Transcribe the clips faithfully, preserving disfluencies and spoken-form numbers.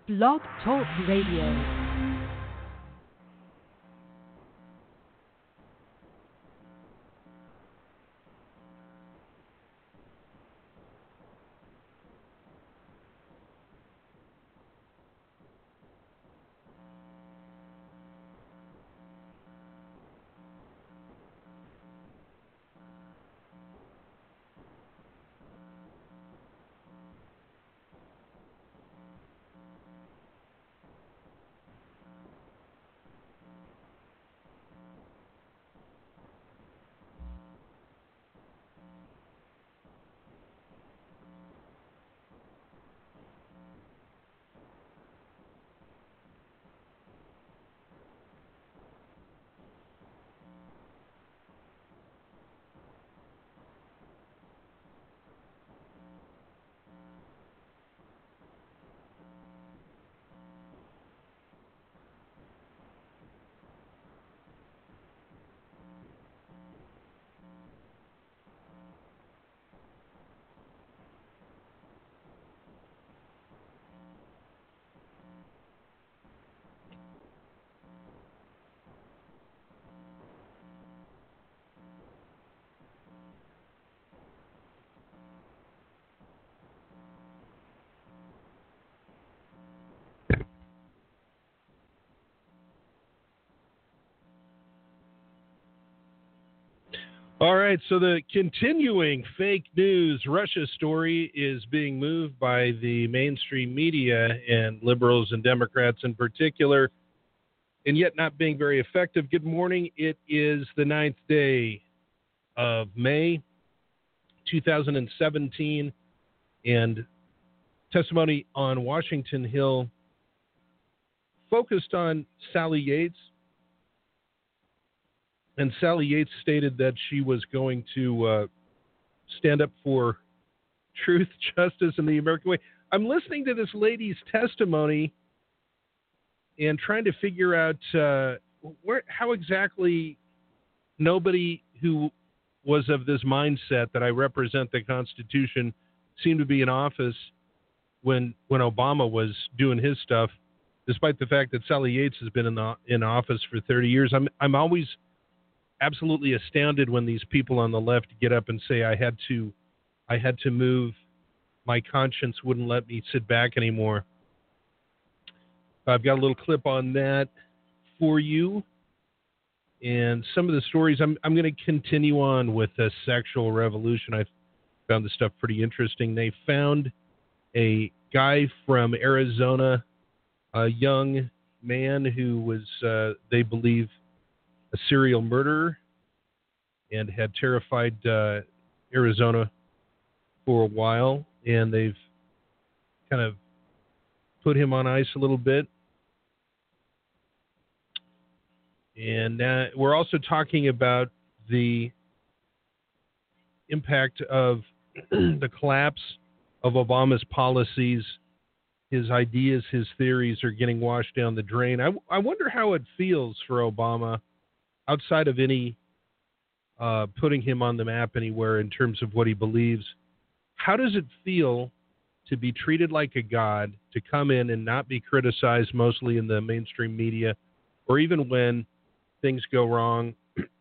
Blog Talk Radio. All right, so the continuing fake news Russia story is being moved by the mainstream media and liberals and Democrats in particular, and yet not being very effective. Good morning. It is the ninth day of May, two thousand seventeen, and testimony on Washington Hill focused on Sally Yates. And Sally Yates stated that she was going to uh, stand up for truth, justice, and the American way. I'm listening to this lady's testimony and trying to figure out uh, where, how exactly nobody who was of this mindset that I represent the Constitution seemed to be in office when when Obama was doing his stuff, despite the fact that Sally Yates has been in the, in office for thirty years. I'm I'm always absolutely astounded when these people on the left get up and say I had to I had to move, my conscience wouldn't let me sit back anymore. I've got a little clip on that for you, and some of the stories. I'm I'm going to continue on with the sexual revolution. I found this stuff pretty interesting. They found a guy from Arizona, a young man who was uh, they believe a serial murderer and had terrified uh, Arizona for a while, and they've kind of put him on ice a little bit. And uh, we're also talking about the impact of the collapse of Obama's policies. His ideas, his theories are getting washed down the drain. I, I wonder how it feels for Obama, outside of any uh, putting him on the map anywhere in terms of what he believes. How does it feel to be treated like a god, to come in and not be criticized mostly in the mainstream media, or even when things go wrong,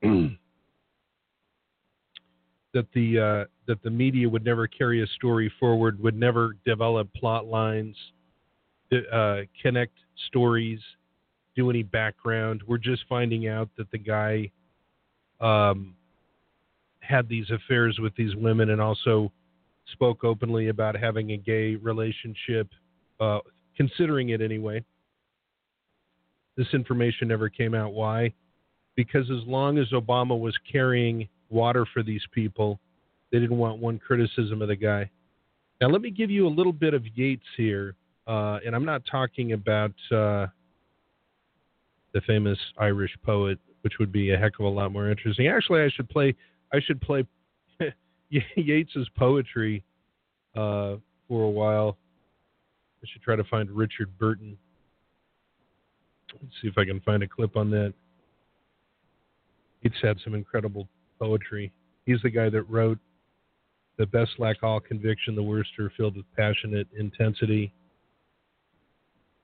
that the uh, that the media would never carry a story forward, would never develop plot lines, uh, connect stories, do any background. We're just finding out that the guy um, had these affairs with these women and also spoke openly about having a gay relationship, uh, considering it anyway. This information never came out. Why? Because as long as Obama was carrying water for these people, they didn't want one criticism of the guy. Now, let me give you a little bit of Yates here, uh, and I'm not talking about uh, the famous Irish poet, which would be a heck of a lot more interesting. Actually, I should play I should play Yates's poetry uh, for a while. I should try to find Richard Burton. Let's see if I can find a clip on that. Yates had some incredible poetry. He's the guy that wrote "The best lack all conviction, the worst are filled with passionate intensity."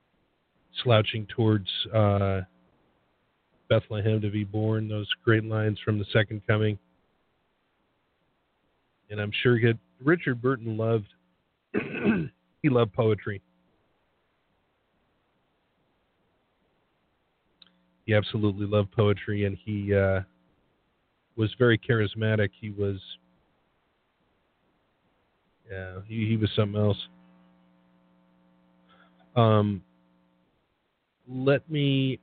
slouching towards uh, Bethlehem to be born, those great lines from the Second Coming. And I'm sure he had, Richard Burton loved, he loved poetry. He absolutely loved poetry, and he uh, was very charismatic. He was, yeah, he, he was something else. Um, let me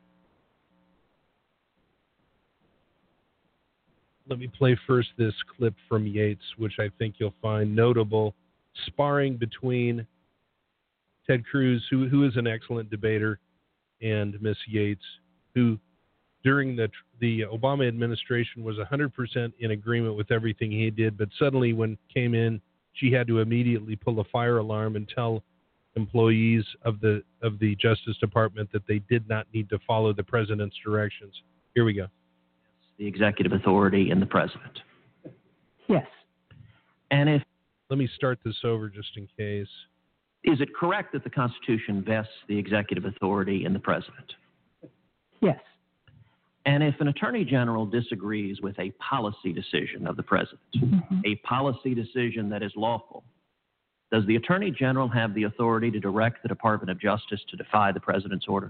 let me play first this clip from Yates, which I think you'll find notable, sparring between Ted Cruz, who who is an excellent debater, and Miss Yates, who during the the Obama administration was one hundred percent in agreement with everything he did, but suddenly when came in, she had to immediately pull a fire alarm and tell employees of the of the Justice Department that they did not need to follow the president's directions. Here we go. The executive authority in the president. Yes. And if let me start this over just in case. Is it correct that the Constitution vests the executive authority in the president? Yes. And if an attorney general disagrees with a policy decision of the president, mm-hmm. a policy decision that is lawful, does the attorney general have the authority to direct the Department of Justice to defy the president's order?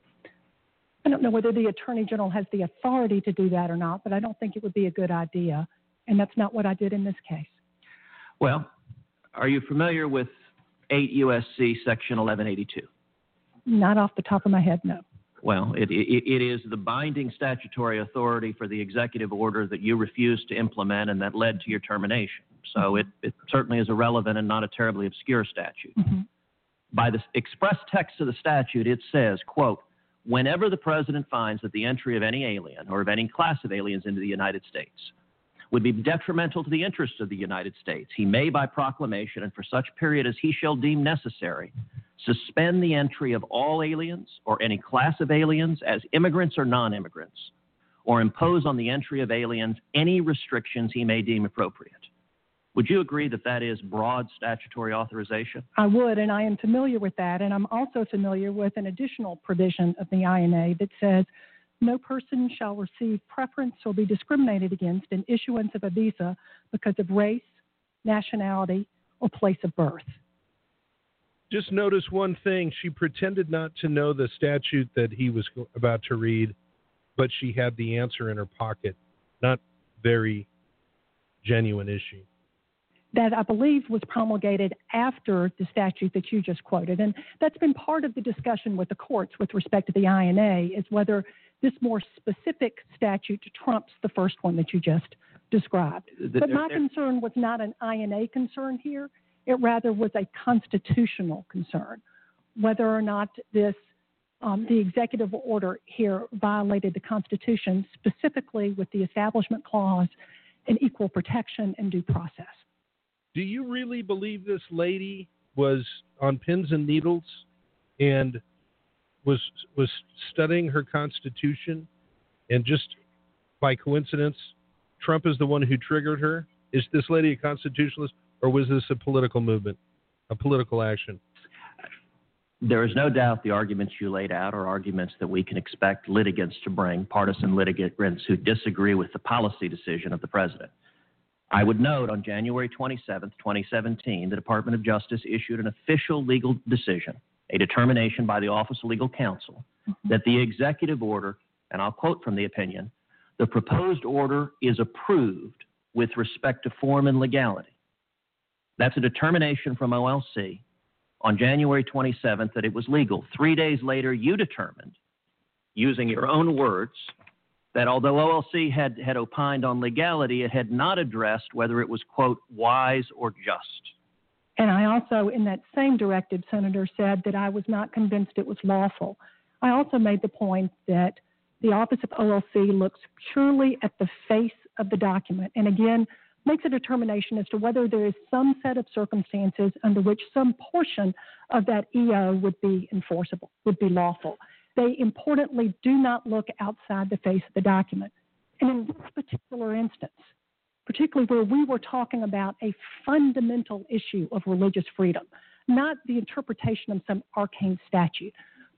I don't know whether the attorney general has the authority to do that or not, but I don't think it would be a good idea. And that's not what I did in this case. Well, are you familiar with eight U S C section eleven eighty-two? Not off the top of my head, no. Well, it, it, it is the binding statutory authority for the executive order that you refused to implement and that led to your termination. So mm-hmm. it, it certainly is a relevant and not a terribly obscure statute. Mm-hmm. By the express text of the statute, it says, quote, whenever the president finds that the entry of any alien or of any class of aliens into the United States would be detrimental to the interests of the United States, he may, by proclamation and for such period as he shall deem necessary, suspend the entry of all aliens or any class of aliens as immigrants or non-immigrants, or impose on the entry of aliens any restrictions he may deem appropriate. Would you agree that that is broad statutory authorization? I would, and I am familiar with that. And I'm also familiar with an additional provision of the I N A that says no person shall receive preference or be discriminated against in issuance of a visa because of race, nationality, or place of birth. Just notice one thing. She pretended not to know the statute that he was about to read, but she had the answer in her pocket. Not very genuine, is she? That I believe was promulgated after the statute that you just quoted. And that's been part of the discussion with the courts with respect to the I N A, is whether this more specific statute trumps the first one that you just described. The, but my concern was not an I N A concern here. It rather was a constitutional concern, whether or not this um, the executive order here violated the Constitution, specifically with the Establishment Clause and equal protection and due process. Do you really believe this lady was on pins and needles and was was studying her Constitution, and just by coincidence, Trump is the one who triggered her? Is this lady a constitutionalist, or was this a political movement, a political action? There is no doubt the arguments you laid out are arguments that we can expect litigants to bring, partisan litigants who disagree with the policy decision of the president. I would note on January twenty-seventh, twenty seventeen, the Department of Justice issued an official legal decision, a determination by the Office of Legal Counsel, mm-hmm. that the executive order, and I'll quote from the opinion, the proposed order is approved with respect to form and legality. That's a determination from O L C on January twenty-seventh that it was legal. Three days later, you determined, using your own words, that although O L C had, had opined on legality, it had not addressed whether it was, quote, wise or just. And I also, in that same directive, Senator, said that I was not convinced it was lawful. I also made the point that the Office of O L C looks purely at the face of the document and, again, makes a determination as to whether there is some set of circumstances under which some portion of that E O would be enforceable, would be lawful. They importantly do not look outside the face of the document. And in this particular instance, particularly where we were talking about a fundamental issue of religious freedom, not the interpretation of some arcane statute,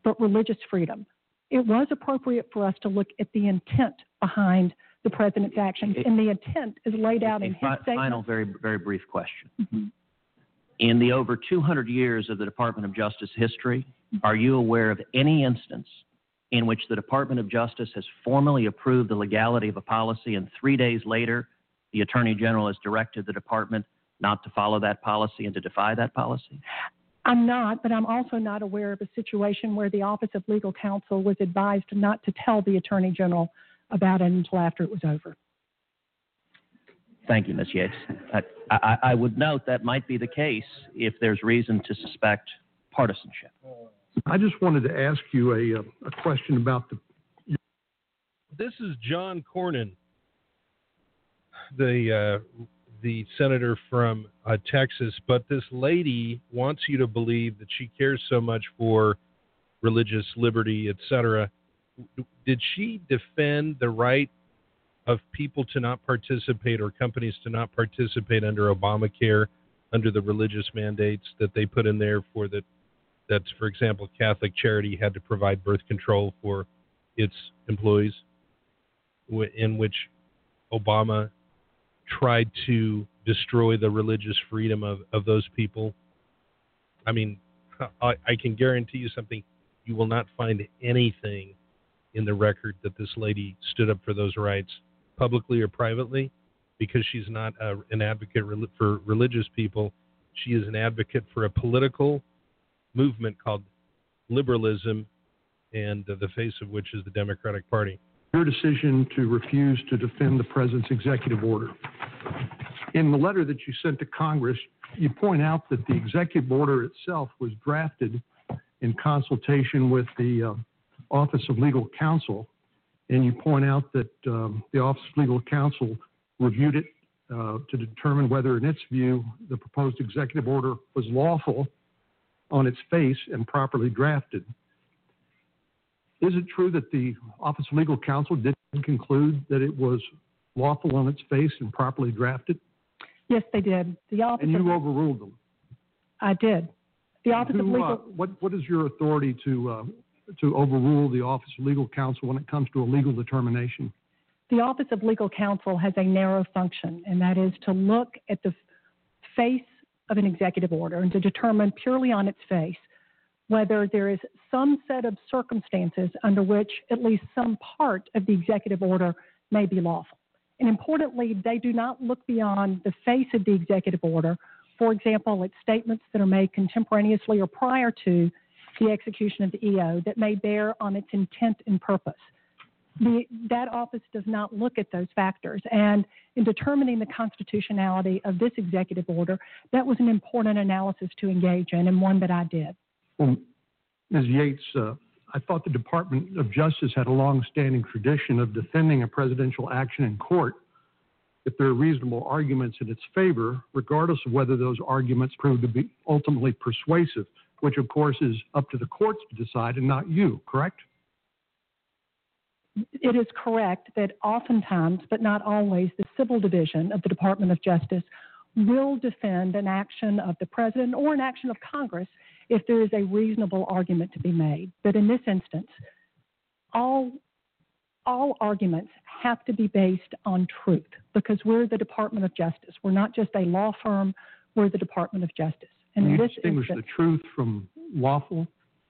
but religious freedom. It was appropriate for us to look at the intent behind the president's actions, It, and the intent is laid out a in his fi- statement. Final, very, very brief question. Mm-hmm. In the over two hundred years of the Department of Justice history, are you aware of any instance in which the Department of Justice has formally approved the legality of a policy and three days later the Attorney General has directed the department not to follow that policy and to defy that policy? I'm not, but I'm also not aware of a situation where the Office of Legal Counsel was advised not to tell the Attorney General about it until after it was over. Thank you, Miz Yates. I, I, I would note that might be the case if there's reason to suspect partisanship. I just wanted to ask you a, a question about the. This is John Cornyn, the uh, the senator from uh, Texas, but this lady wants you to believe that she cares so much for religious liberty, et cetera. Did she defend the right of people to not participate or companies to not participate under Obamacare, under the religious mandates that they put in there for that? That's, for example, Catholic Charity had to provide birth control for its employees, in which Obama tried to destroy the religious freedom of, of those people. I mean, I, I can guarantee you something. You will not find anything in the record that this lady stood up for those rights, publicly or privately, because she's not a, an advocate re- for religious people. She is an advocate for a political movement called liberalism, and uh, the face of which is the Democratic Party. Your decision to refuse to defend the president's executive order. In the letter that you sent to Congress, you point out that the executive order itself was drafted in consultation with the uh, Office of Legal Counsel, and you point out that um, the Office of Legal Counsel reviewed it uh, to determine whether, in its view, the proposed executive order was lawful on its face and properly drafted. Is it true that the Office of Legal Counsel did conclude that it was lawful on its face and properly drafted? Yes, they did. The Office And you of, overruled them? I did. The Office Who, of Legal... uh, what, what is your authority to, uh, to overrule the Office of Legal Counsel when it comes to a legal determination? The Office of Legal Counsel has a narrow function, and that is to look at the face of an executive order and to determine purely on its face whether there is some set of circumstances under which at least some part of the executive order may be lawful. And importantly, they do not look beyond the face of the executive order. For example, it's statements that are made contemporaneously or prior to the execution of the E O that may bear on its intent and purpose. The, that office does not look at those factors. And in determining the constitutionality of this executive order, that was an important analysis to engage in, and one that I did. Well, Miz Yates, uh, I thought the Department of Justice had a long-standing tradition of defending a presidential action in court if there are reasonable arguments in its favor, regardless of whether those arguments prove to be ultimately persuasive, which, of course, is up to the courts to decide and not you, correct? It is correct that oftentimes, but not always, the civil division of the Department of Justice will defend an action of the president or an action of Congress if there is a reasonable argument to be made. But in this instance, all, all arguments have to be based on truth because we're the Department of Justice. We're not just a law firm, we're the Department of Justice. And you in this distinguish instance, the truth from lawful?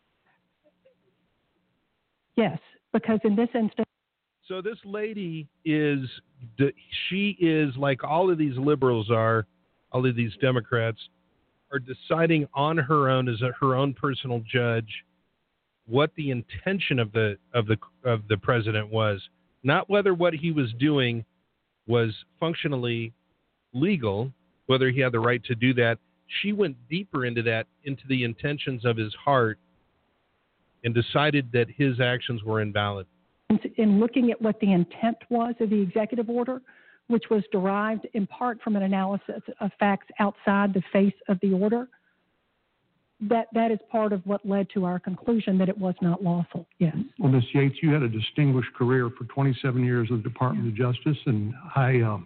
Yes, because in this instance, So this lady is, she is like all of these liberals are, all of these Democrats are deciding on her own as a, her own personal judge what the intention of the of the of the president was, not whether what he was doing was functionally legal, whether he had the right to do that. She went deeper into that, into the intentions of his heart, and decided that his actions were invalid. in looking at what the intent was of the executive order, which was derived in part from an analysis of facts outside the face of the order, that that is part of what led to our conclusion that it was not lawful, yes. Well, Miz Yates, you had a distinguished career for twenty-seven years with the Department of Justice, and I, um,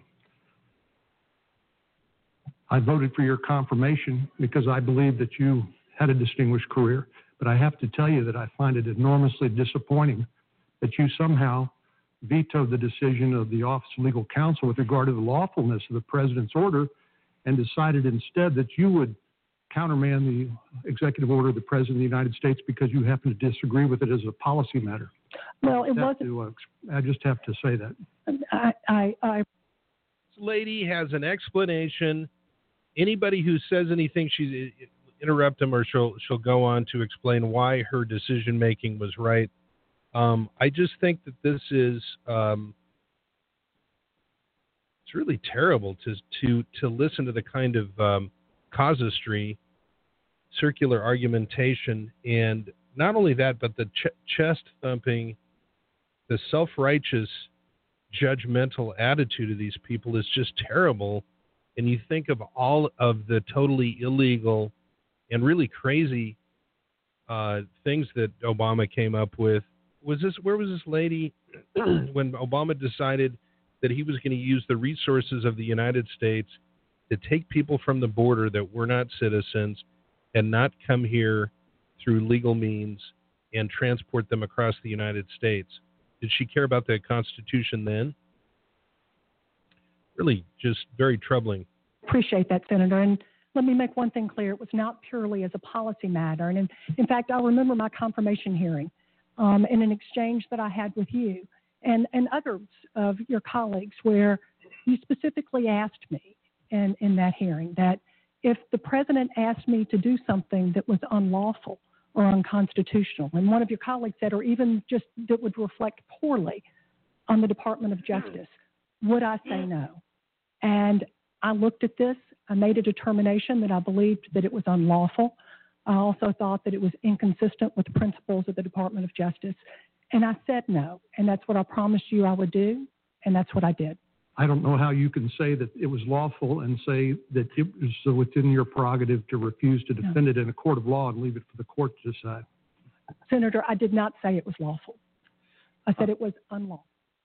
I voted for your confirmation because I believe that you had a distinguished career. But I have to tell you that I find it enormously disappointing that you somehow vetoed the decision of the Office of Legal Counsel with regard to the lawfulness of the president's order and decided instead that you would countermand the executive order of the president of the United States because you happen to disagree with it as a policy matter. Well, it I wasn't. To, uh, I just have to say that. I, I, I This lady has an explanation. Anybody who says anything, she interrupt them, or she'll she'll go on to explain why her decision making was right. Um, I just think that this is um, it's really terrible to to to listen to the kind of um, casuistry, circular argumentation, and not only that, but the ch- chest thumping, the self-righteous, judgmental attitude of these people is just terrible. And you think of all of the totally illegal and really crazy uh, things that Obama came up with. Was this where was this lady when Obama decided that he was going to use the resources of the United States to take people from the border that were not citizens and not come here through legal means and transport them across the United States? Did she care about the Constitution then? Really just very troubling. appreciate that, Senator. And let me make one thing clear. It was not purely as a policy matter. And in, in fact, I remember my confirmation hearing um, in an exchange that I had with you and, and others of your colleagues where you specifically asked me in, in that hearing that if the president asked me to do something that was unlawful or unconstitutional, and one of your colleagues said, or even just that would reflect poorly on the Department of Justice, would I say no? And I looked at this. I made a determination that I believed that it was unlawful. I also thought that it was inconsistent with the principles of the Department of Justice. And I said no. And that's what I promised you I would do. And that's what I did. I don't know how you can say that it was lawful and say that it was within your prerogative to refuse to defend no. it in a court of law and leave it for the court to decide. Senator, I did not say it was lawful. I said it was unlawful.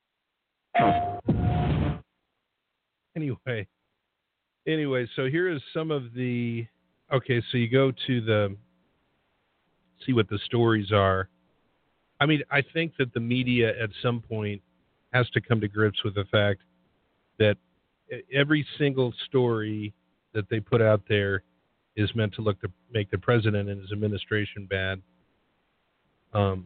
Anyway, anyway, so here is some of the, okay, so you go to the, see what the stories are. I mean, I think that the media at some point has to come to grips with the fact that every single story that they put out there is meant to look to make the president and his administration bad. Um,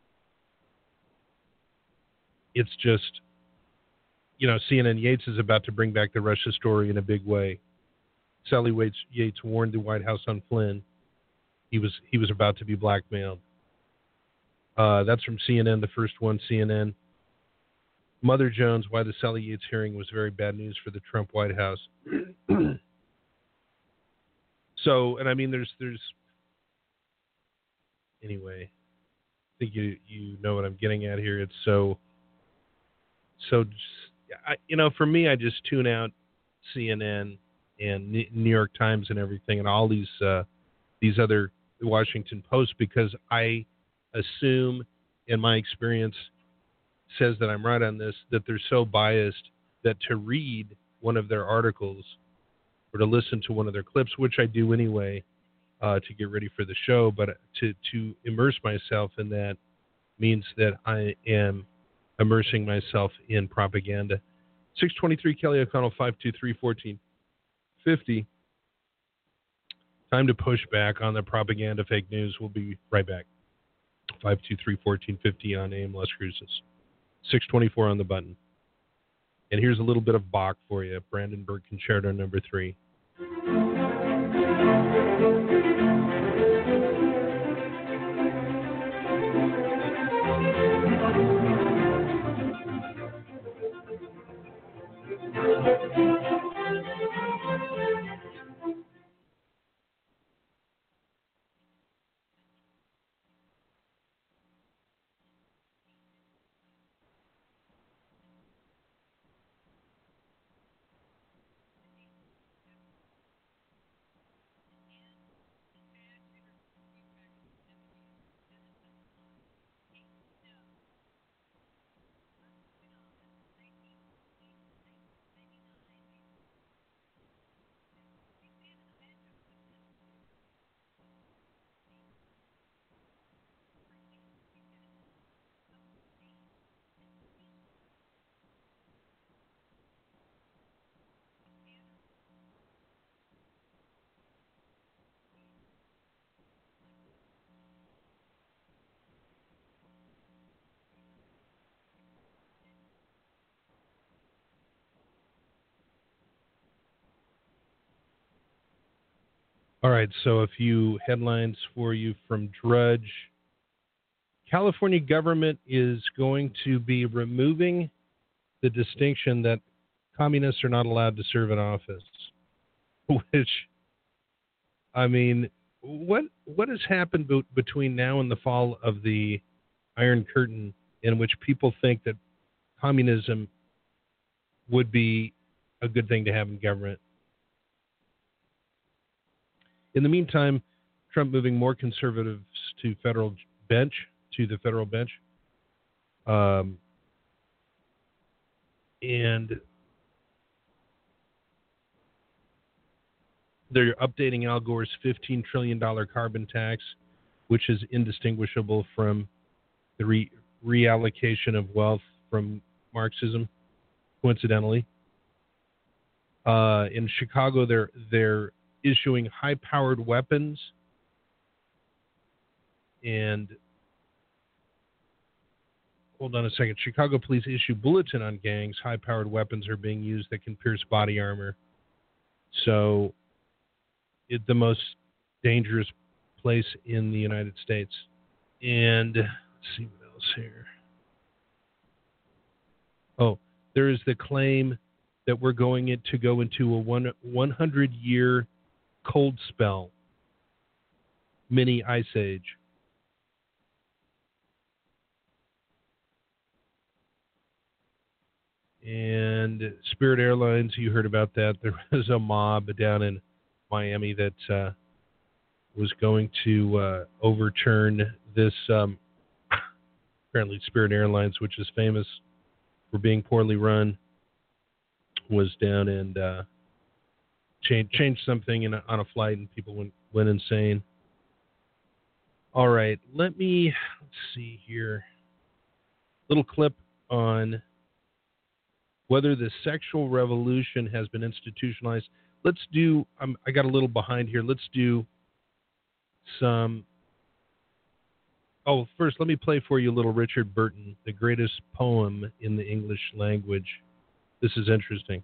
it's just, you know, C N N Yates is about to bring back the Russia story in a big way. Sally Yates, Yates warned the White House on Flynn. He was he was about to be blackmailed. Uh, that's from C N N, the first one, C N N. Mother Jones, why the Sally Yates hearing was very bad news for the Trump White House. So, and I mean, there's, there's, anyway, I think you, you know what I'm getting at here. It's so, so, just, I, you know, for me, I just tune out C N N and New York Times and everything and all these, uh, these other Washington Post, because I assume, in my experience, says that I'm right on this, that they're so biased that to read one of their articles or to listen to one of their clips, which I do anyway, uh, to get ready for the show, but to, to immerse myself in that means that I am immersing myself in propaganda. six twenty-three Kelly O'Connell, five two three, one four five zero. Time to push back on the propaganda fake news. We'll be right back. five two three, one four five zero on A M Las Cruces. six twenty-four on the button. And here's a little bit of Bach for you. Brandenburg Concerto number three. All right, so a few headlines for you from Drudge. California government is going to be removing the distinction that communists are not allowed to serve in office, which, I mean, what what has happened be- between now and the fall of the Iron Curtain in which people think that communism would be a good thing to have in government? In the meantime, Trump moving more conservatives to federal bench, to the federal bench. Um, and they're updating Al Gore's fifteen trillion dollars carbon tax, which is indistinguishable from the re- reallocation of wealth from Marxism, coincidentally. Uh, in Chicago, they're they're issuing high-powered weapons, and hold on a second. Chicago police issue bulletin on gangs. High-powered weapons are being used that can pierce body armor. So, it's the most dangerous place in the United States. And let's see what else here. Oh, there is the claim that we're going in to go into a one, 100-year cold spell, mini ice age. And Spirit Airlines, you heard about that. There was a mob down in Miami that uh, was going to uh, overturn this. Um, apparently, Spirit Airlines, which is famous for being poorly run, was down and uh, changed changed something in a, on a flight, and people went went insane. All right, let me let's see here. Little clip on whether the sexual revolution has been institutionalized. Let's do. Um, I got a little behind here. Let's do some. Oh, first, let me play for you a little Richard Burton, the greatest poem in the English language. This is interesting.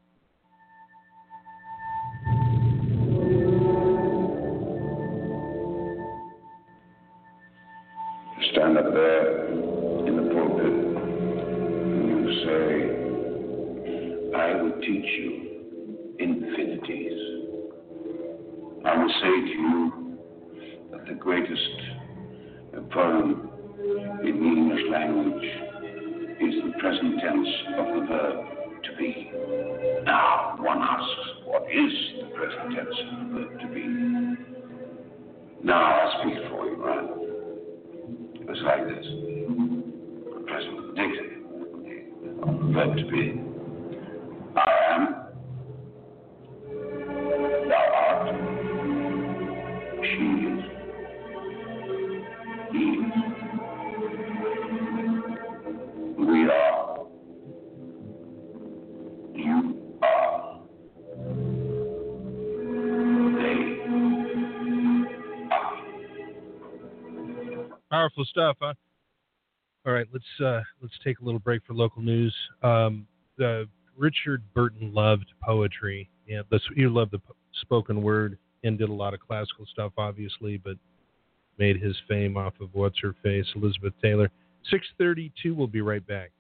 Stand up there in the pulpit and you say, I will teach you infinities. I will say to you that the greatest poem in the English language is the present tense of the verb to be. Now, one asks, what is the present tense of the verb to be? Now, I speak for you, right? It's like this. The present indicative of the verb to be. I am. Thou art. She is. He is. We are. You are. They are. Powerful stuff, huh? All right, let's uh, let's take a little break for local news. Um, the Richard Burton loved poetry. Yeah, this, he loved the po- spoken word and did a lot of classical stuff, obviously, but made his fame off of what's her face, Elizabeth Taylor. six thirty-two. We'll be right back.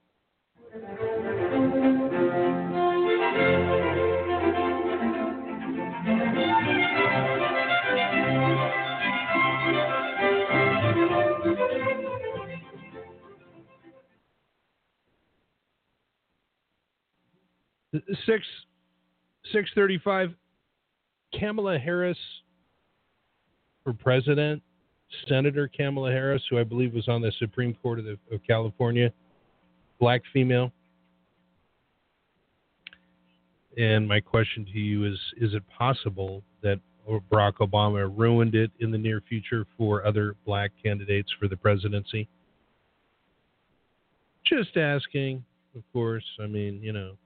Six six thirty-five. Kamala Harris for president. Senator Kamala Harris, who I believe was on the Supreme Court of, the, of California, black female. And my question to you is: is it possible that Barack Obama ruined it in the near future for other black candidates for the presidency? Just asking, of course. I mean, you know.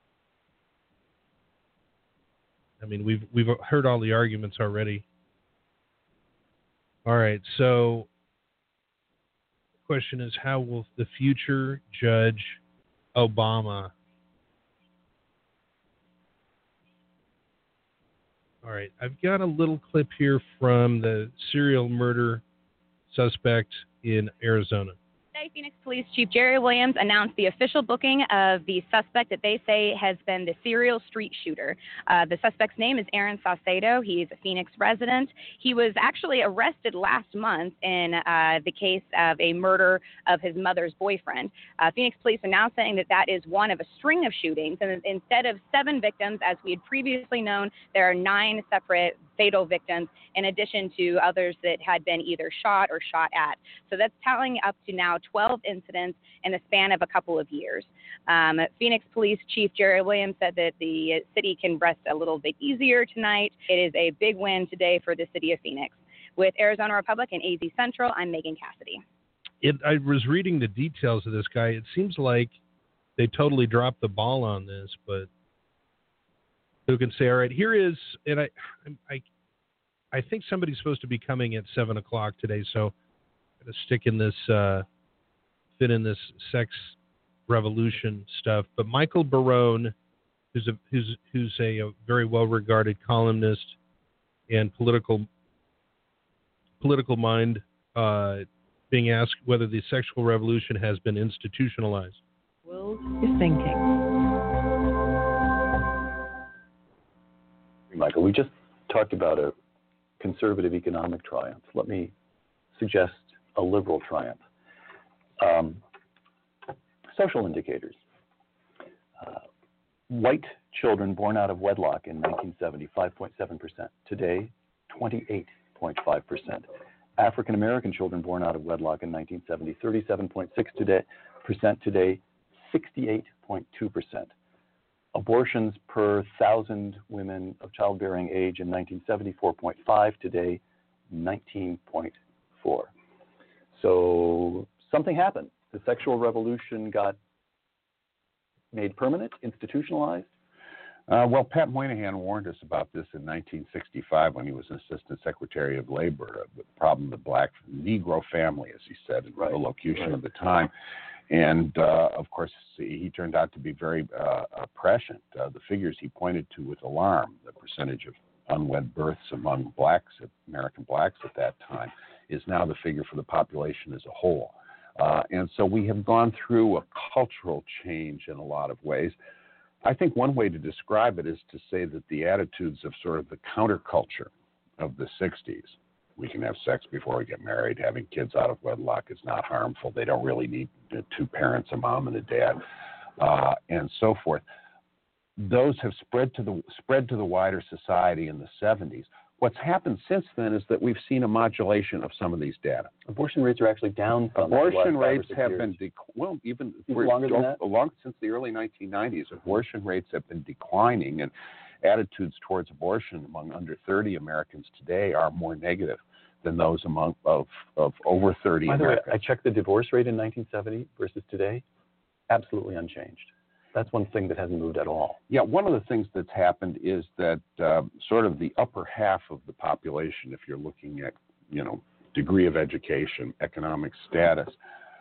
I mean, we've we've heard all the arguments already. All right, so the question is, how will the future Judge Obama All right. I've got a little clip here from the serial murder suspect in Arizona. Today, Phoenix Police Chief Jerry Williams announced the official booking of the suspect that they say has been the serial street shooter. Uh, the suspect's name is Aaron Saucedo. He's a Phoenix resident. He was actually arrested last month in uh, the case of a murder of his mother's boyfriend. Uh, Phoenix Police are now saying that that is one of a string of shootings, and instead of seven victims, as we had previously known, there are nine separate fatal victims, in addition to others that had been either shot or shot at. So that's tallying up to now twelve incidents in the span of a couple of years. Um, Phoenix Police Chief Jerry Williams said that the city can rest a little bit easier tonight. It is a big win today for the city of Phoenix. With Arizona Republic and A Z Central, I'm Megan Cassidy. It, I was reading the details of this guy. It seems like they totally dropped the ball on this, but who can say, all right, here is, and I, I, I think somebody's supposed to be coming at seven o'clock today, so I'm going to stick in this, uh, fit in this sex revolution stuff. But Michael Barone, who's a who's who's a, a very well-regarded columnist and political political mind, uh, being asked whether the sexual revolution has been institutionalized. World is thinking. Michael, we just talked about a conservative economic triumph. Let me suggest a liberal triumph. Um, social indicators. Uh, white children born out of wedlock in nineteen seventy, five point seven percent. Today, twenty-eight point five percent. African American children born out of wedlock in nineteen seventy, thirty-seven point six percent. Today, sixty-eight point two percent. Abortions per thousand women of childbearing age in nineteen seventy, four point five. Today, nineteen point four. So something happened. The sexual revolution got made permanent, institutionalized. Uh, well, Pat Moynihan warned us about this in nineteen sixty-five when he was Assistant Secretary of Labor, the problem of the black Negro family, as he said, in Right. the locution Right. of the time. And, uh, of course, he turned out to be very uh, prescient. Uh, the figures he pointed to with alarm, the percentage of unwed births among blacks, American blacks at that time, is now the figure for the population as a whole. Uh, and so we have gone through a cultural change in a lot of ways. I think one way to describe it is to say that the attitudes of sort of the counterculture of the sixties, we can have sex before we get married, having kids out of wedlock is not harmful, they don't really need two parents, a mom and a dad, uh, and so forth. Those have spread to the spread to the wider society in the seventies. What's happened since then is that we've seen a modulation of some of these data. Abortion rates are actually down from Abortion the last rates five or six have years. been, dec- well, even Even longer than that? long since the early nineteen nineties, abortion rates have been declining, and attitudes towards abortion among under thirty Americans today are more negative than those among of, of over thirty By the way, Americans. I checked the divorce rate in nineteen seventy versus today, absolutely unchanged. That's one thing that hasn't moved at all. Yeah, one of the things that's happened is that uh, sort of the upper half of the population, if you're looking at, you know, degree of education, economic status,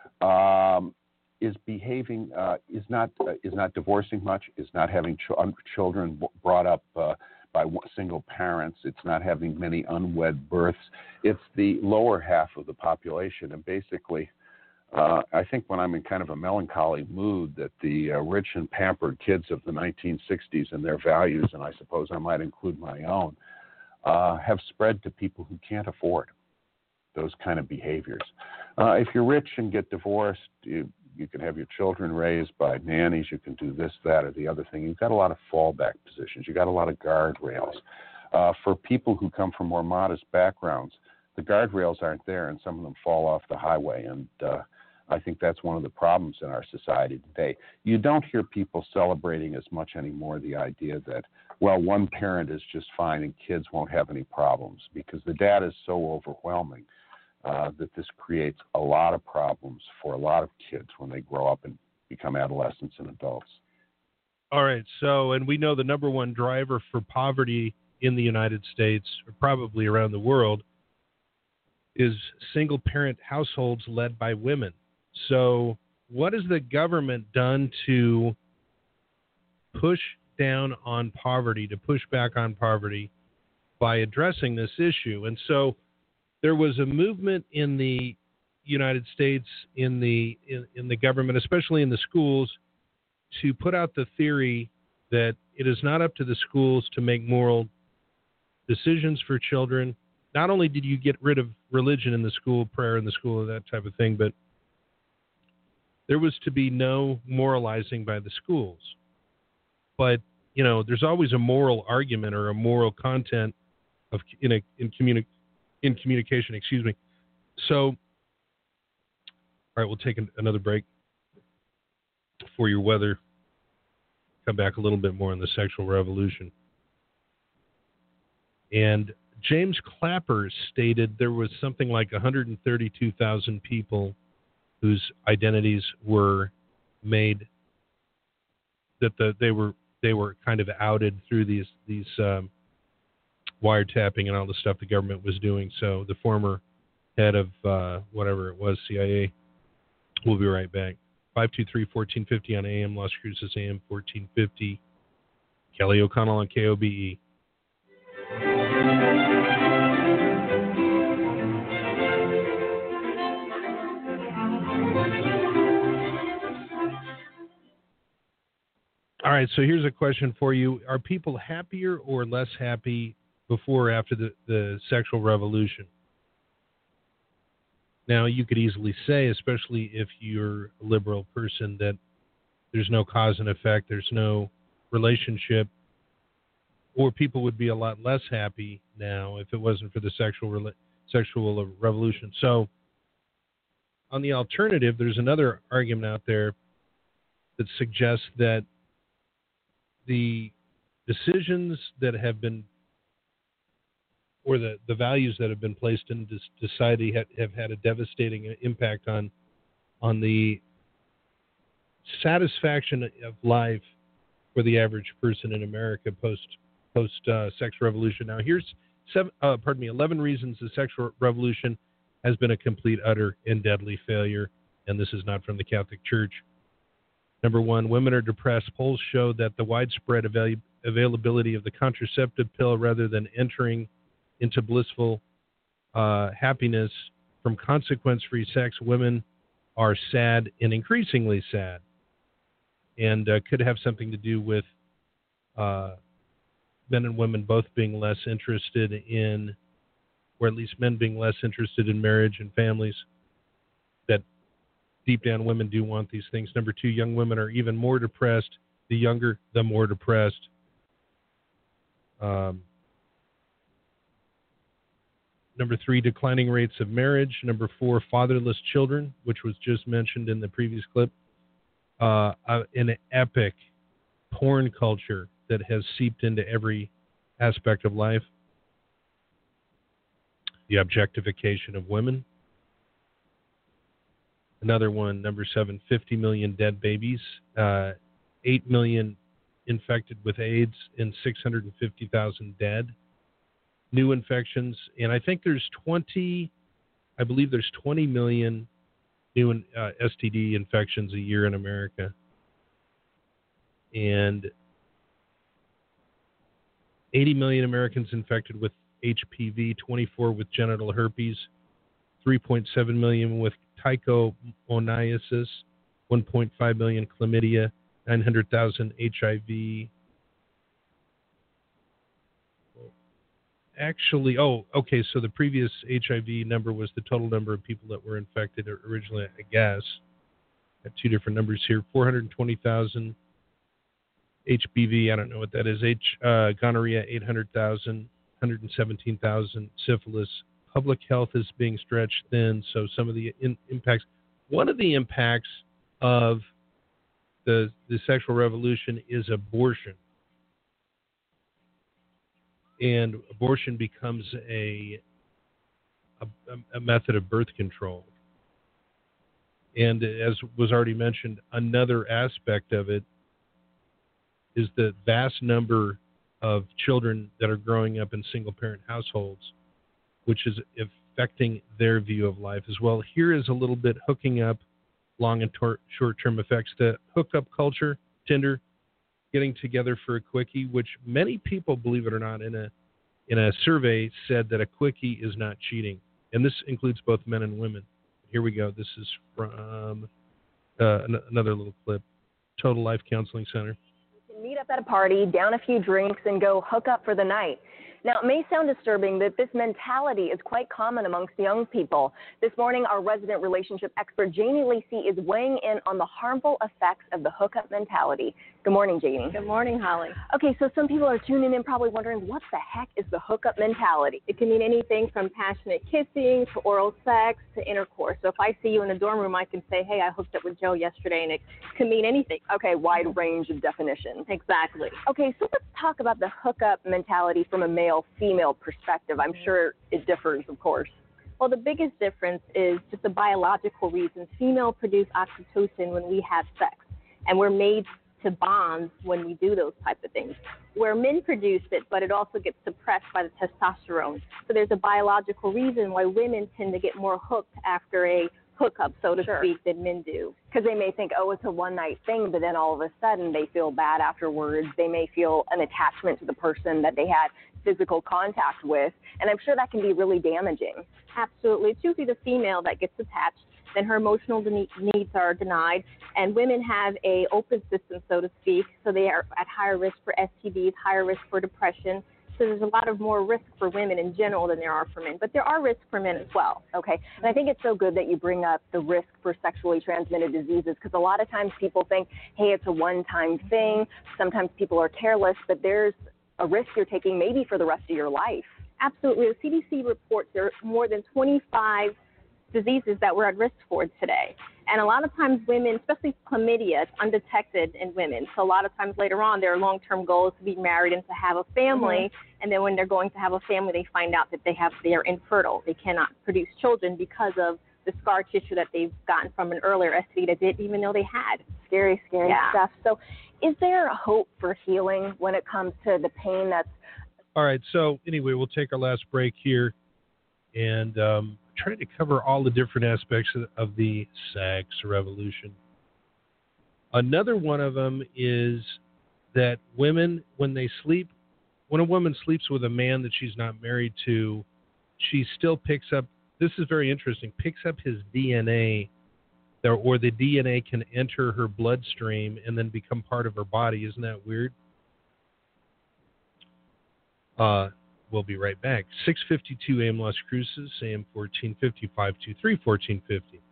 um, is behaving, uh, is not uh, is not divorcing much, is not having ch- un- children b- brought up uh, by w- single parents. It's not having many unwed births. It's the lower half of the population, and basically, Uh, I think when I'm in kind of a melancholy mood that the uh, rich and pampered kids of the nineteen sixties and their values, and I suppose I might include my own, uh, have spread to people who can't afford those kind of behaviors. Uh, if you're rich and get divorced, you, you can have your children raised by nannies, you can do this, that, or the other thing. You've got a lot of fallback positions. You've got a lot of guardrails. Uh, for people who come from more modest backgrounds, the guardrails aren't there, and some of them fall off the highway, and uh, I think that's one of the problems in our society today. You don't hear people celebrating as much anymore the idea that, well, one parent is just fine and kids won't have any problems, because the data is so overwhelming uh, that this creates a lot of problems for a lot of kids when they grow up and become adolescents and adults. All right. So, and we know the number one driver for poverty in the United States, or probably around the world, is single-parent households led by women. So what has the government done to push down on poverty, to push back on poverty by addressing this issue. And so there was a movement in the United States, in the in, in the government, especially in the schools, to put out the theory that it is not up to the schools to make moral decisions for children. Not only did you get rid of religion in the school, prayer in the school, that type of thing, but there was to be no moralizing by the schools. But, you know, there's always a moral argument or a moral content of in a in communi- in communication, excuse me. So, all right, we'll take an, another break for your weather. Come back a little bit more on the sexual revolution. And James Clapper stated there was something like one hundred thirty-two thousand people whose identities were made, that the, they were they were kind of outed through these these um, wiretapping and all the stuff the government was doing. So the former head of uh, whatever it was, C I A. We'll be right back. five two three, one four five zero on A M, Las Cruces A M fourteen fifty. Kelly O'Connell on K O B E. All right, so here's a question for you. Are people happier or less happy before or after the, the sexual revolution? Now, you could easily say, especially if you're a liberal person, that there's no cause and effect, there's no relationship, or people would be a lot less happy now if it wasn't for the sexual sexual revolution. So, on the alternative, there's another argument out there that suggests that the decisions that have been, or the, the values that have been placed into society have, have had a devastating impact on on the satisfaction of life for the average person in America post post uh, sex revolution. Now, here's seven, uh, pardon me, eleven reasons the sexual revolution has been a complete, utter, and deadly failure, and this is not from the Catholic Church. Number one, women are depressed. Polls show that the widespread avail- availability of the contraceptive pill rather than entering into blissful uh, happiness from consequence-free sex, women are sad and increasingly sad, and uh, could have something to do with uh, men and women both being less interested in, or at least men being less interested in marriage and families, that deep down women do want these things. Number two, young women are even more depressed. The younger, the more depressed. Um, Number three, declining rates of marriage. Number four, fatherless children, which was just mentioned in the previous clip. Uh, an epic porn culture that has seeped into every aspect of life. The objectification of women. Another one, number seven, fifty million dead babies, uh, eight million infected with AIDS, and six hundred fifty thousand dead. New infections, and I think there's twenty, I believe there's twenty million new uh, S T D infections a year in America. And eighty million Americans infected with H P V, twenty-four with genital herpes, three point seven million with trichomoniasis, one point five million chlamydia, nine hundred thousand H I V. Actually, oh, okay, so the previous H I V number was the total number of people that were infected originally, I guess. Got two different numbers here, four hundred twenty thousand. H B V, I don't know what that is. H uh, gonorrhea, eight hundred thousand. one hundred seventeen thousand. Syphilis. Public health is being stretched thin, so some of the in, impacts. One of the impacts of the, the sexual revolution is abortion. And abortion becomes a, a, a method of birth control. And as was already mentioned, another aspect of it is the vast number of children that are growing up in single-parent households, which is affecting their view of life as well. Here is a little bit hooking up, long and tor- short-term effects. The hookup culture, Tinder, getting together for a quickie, which many people, believe it or not, in a in a survey said that a quickie is not cheating. And this includes both men and women. Here we go. This is from uh, an- another little clip. Total Life Counseling Center. You can meet up at a party, down a few drinks, and go hook up for the night. Now, it may sound disturbing that this mentality is quite common amongst young people. This morning, our resident relationship expert, Janie Lacey, is weighing in on the harmful effects of the hookup mentality. Good morning, Janie. Good morning, Holly. Okay, so some people are tuning in probably wondering, what the heck is the hookup mentality? It can mean anything from passionate kissing to oral sex to intercourse. So if I see you in a dorm room, I can say, hey, I hooked up with Joe yesterday, and it can mean anything. Okay, wide range of definition. Exactly. Okay, so let's talk about the hookup mentality from a male-female perspective. I'm sure it differs, of course. Well, the biggest difference is just the biological reasons. Female produce oxytocin when we have sex, and we're made to bond when we do those types of things. Where men produce it, but it also gets suppressed by the testosterone. So there's a biological reason why women tend to get more hooked after a hookup, so to Sure. speak, than men do. Because they may think, oh, it's a one-night thing, but then all of a sudden they feel bad afterwards. They may feel an attachment to the person that they had physical contact with, and I'm sure that can be really damaging. Absolutely. It's usually the female that gets attached, then her emotional de- needs are denied, and women have a open system, so to speak, so they are at higher risk for S T Ds, higher risk for depression. So there's a lot of more risk for women in general than there are for men, but there are risks for men as well. Okay, and I think it's so good that you bring up the risk for sexually transmitted diseases, because a lot of times people think, hey, it's a one-time thing. Sometimes people are careless, but there's a risk you're taking maybe for the rest of your life. Absolutely. The C D C reports there are more than twenty-five diseases that we're at risk for today. And a lot of times women, especially chlamydia, it's undetected in women. So a lot of times later on, their long-term goal is to be married and to have a family. Mm-hmm. And then when they're going to have a family, they find out that they have they are infertile. They cannot produce children because of the scar tissue that they've gotten from an earlier S T D that they didn't even know they had. Scary, scary yeah. stuff. So is there a hope for healing when it comes to the pain that's... All right, so anyway, we'll take our last break here and um, try to cover all the different aspects of, of the sex revolution. Another one of them is that women, when they sleep, when a woman sleeps with a man that she's not married to, she still picks up, this is very interesting, picks up his D N A, or, or the D N A can enter her bloodstream and then become part of her body. Isn't that weird? Uh, we'll be right back. six fifty-two A M Las Cruces, A M fourteen fifty, five two three, fourteen fifty.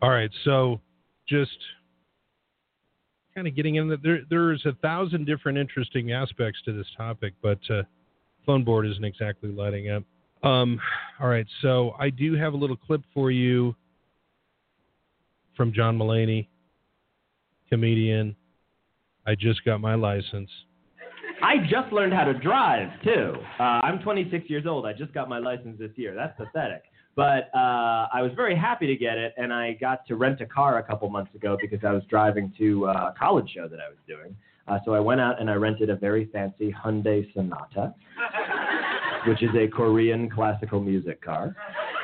All right, so just kind of getting in the, there. There's a thousand different interesting aspects to this topic, but uh, phone board isn't exactly lighting up. Um, all right, so I do have a little clip for you from John Mulaney, comedian. I just got my license. I just learned how to drive, too. Uh, I'm twenty-six years old. I just got my license this year. That's pathetic. But uh, I was very happy to get it, and I got to rent a car a couple months ago because I was driving to a college show that I was doing. Uh, so I went out and I rented a very fancy Hyundai Sonata, which is a Korean classical music car.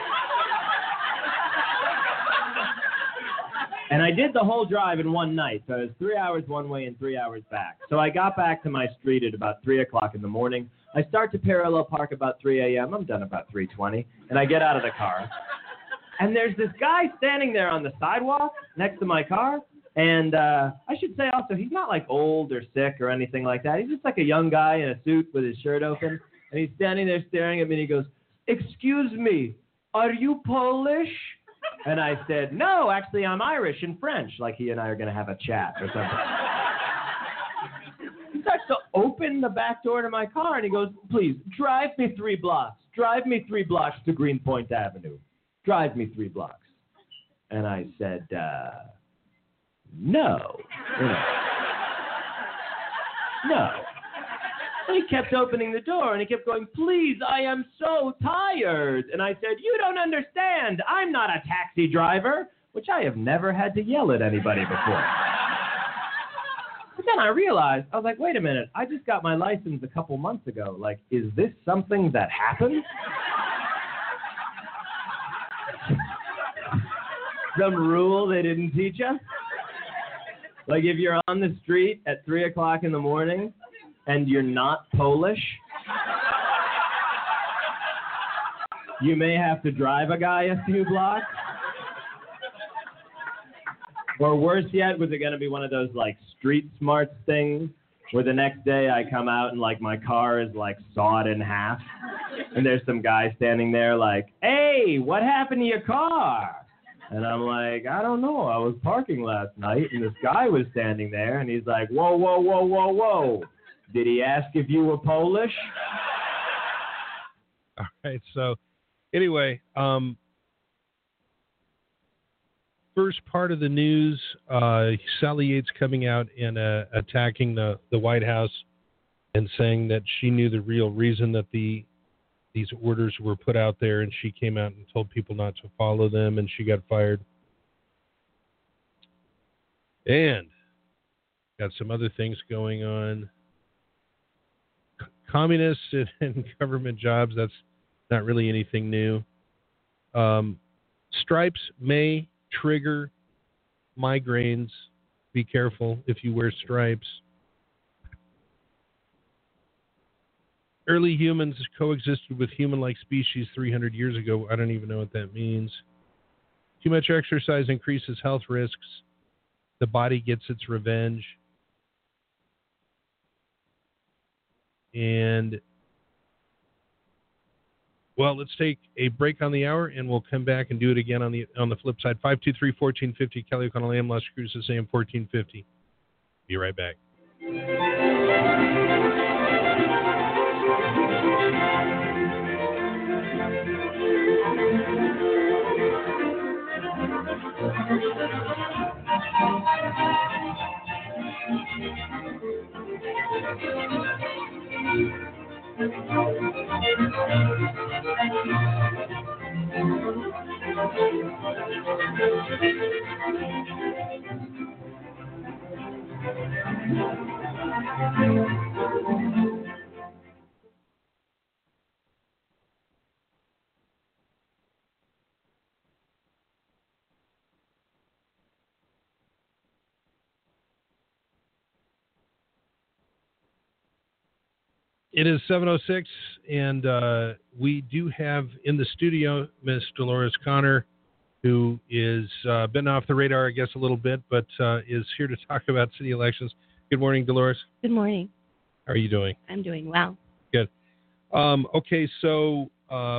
And I did the whole drive in one night. So it was three hours one way and three hours back. So I got back to my street at about three o'clock in the morning. I start to parallel park about three a.m. I'm done about three twenty. And I get out of the car. And there's this guy standing there on the sidewalk next to my car. And uh, I should say also, he's not like old or sick or anything like that. He's just like a young guy in a suit with his shirt open. And he's standing there staring at me and he goes, "Excuse me, are you Polish?" And I said, "No, actually, I'm Irish and French." Like he and I are going to have a chat or something. He starts to open the back door to my car, and he goes, "Please, drive me three blocks. Drive me three blocks to Greenpoint Avenue. Drive me three blocks." And I said, uh, no. You know, no. And he kept opening the door, and he kept going, "Please, I am so tired." And I said, "You don't understand. I'm not a taxi driver," which I have never had to yell at anybody before. But then I realized, I was like, wait a minute. I just got my license a couple months ago. Like, is this something that happens? Some rule they didn't teach us? Like, if you're on the street at three o'clock in the morning and you're not Polish, you may have to drive a guy a few blocks. Or worse yet, was it going to be one of those, like, street smarts things where the next day I come out and, like, my car is, like, sawed in half and there's some guy standing there like, "Hey, what happened to your car?" And I'm like, "I don't know. I was parking last night and this guy was standing there and he's like, whoa, whoa, whoa, whoa, whoa. Did he ask if you were Polish?" All right. So anyway, um, first part of the news, uh, Sally Yates coming out and uh, attacking the, the White House and saying that she knew the real reason that the these orders were put out there, and she came out and told people not to follow them, and she got fired. And got some other things going on. Communists and, and government jobs, that's not really anything new. Um, stripes may trigger migraines. Be careful if you wear stripes. Early humans coexisted with human-like species three hundred years ago. I don't even know what that means. Too much exercise increases health risks. The body gets its revenge. And, well, let's take a break on the hour, and we'll come back and do it again on the on the flip side. five two three, one four five zero, Kelly O'Connell, A M Las Cruces, A M fourteen fifty. Be right back. It is seven oh six, and uh, we do have in the studio Miss Dolores Connor, who is uh, been off the radar, I guess, a little bit, but uh, is here to talk about city elections. Good morning, Dolores. Good morning. How are you doing? I'm doing well. Good. Um, okay, so uh,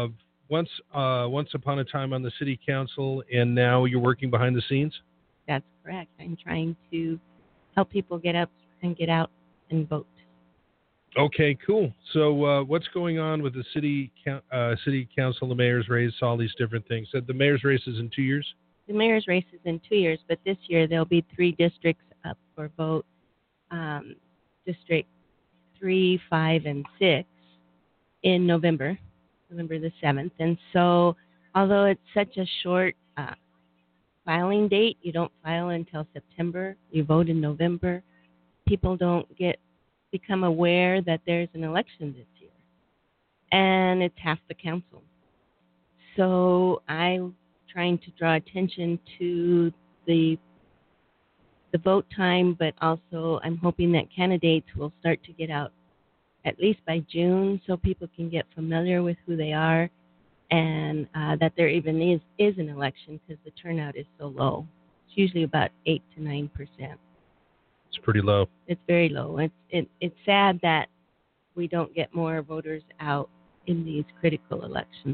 once uh, once upon a time on the city council, and now you're working behind the scenes? That's correct. I'm trying to help people get up and get out and vote. Okay, cool. So uh, what's going on with the city uh, city council, the mayor's race, all these different things? Said the mayor's race is in two years? The mayor's race is in two years, but this year there'll be three districts up for vote, um, District three, five, and six in November, November the seventh. And so although it's such a short uh, filing date, you don't file until September, you vote in November, people don't get become aware that there's an election this year. And it's half the council. So I'm trying to draw attention to the the vote time, but also I'm hoping that candidates will start to get out at least by June so people can get familiar with who they are and uh, that there even is, is an election because the turnout is so low. It's usually about eight to nine percent. It's pretty low. It's very low. It's it, it's sad that we don't get more voters out in these critical elections.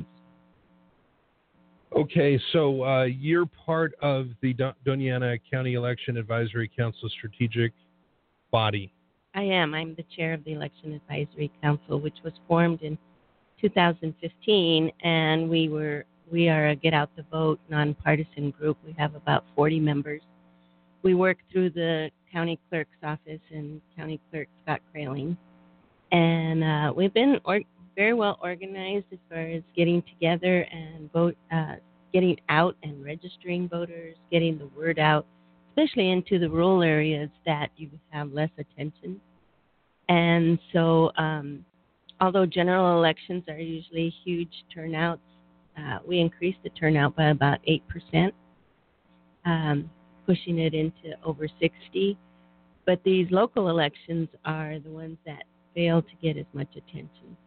Okay, so uh, you're part of the Don- Doña Ana County Election Advisory Council strategic body. I am. I'm the chair of the Election Advisory Council, which was formed in two thousand fifteen, and we were we are a Get Out the Vote nonpartisan group. We have about forty members. We work through the county clerk's office and county clerk Scott Kraling, and uh, we've been or- very well organized as far as getting together and vote, uh, getting out and registering voters, getting the word out, especially into the rural areas that you have less attention. And so, um, although general elections are usually huge turnouts, uh, we increased the turnout by about eight percent, um, pushing it into over sixty. But these local elections are the ones that fail to get as much attention.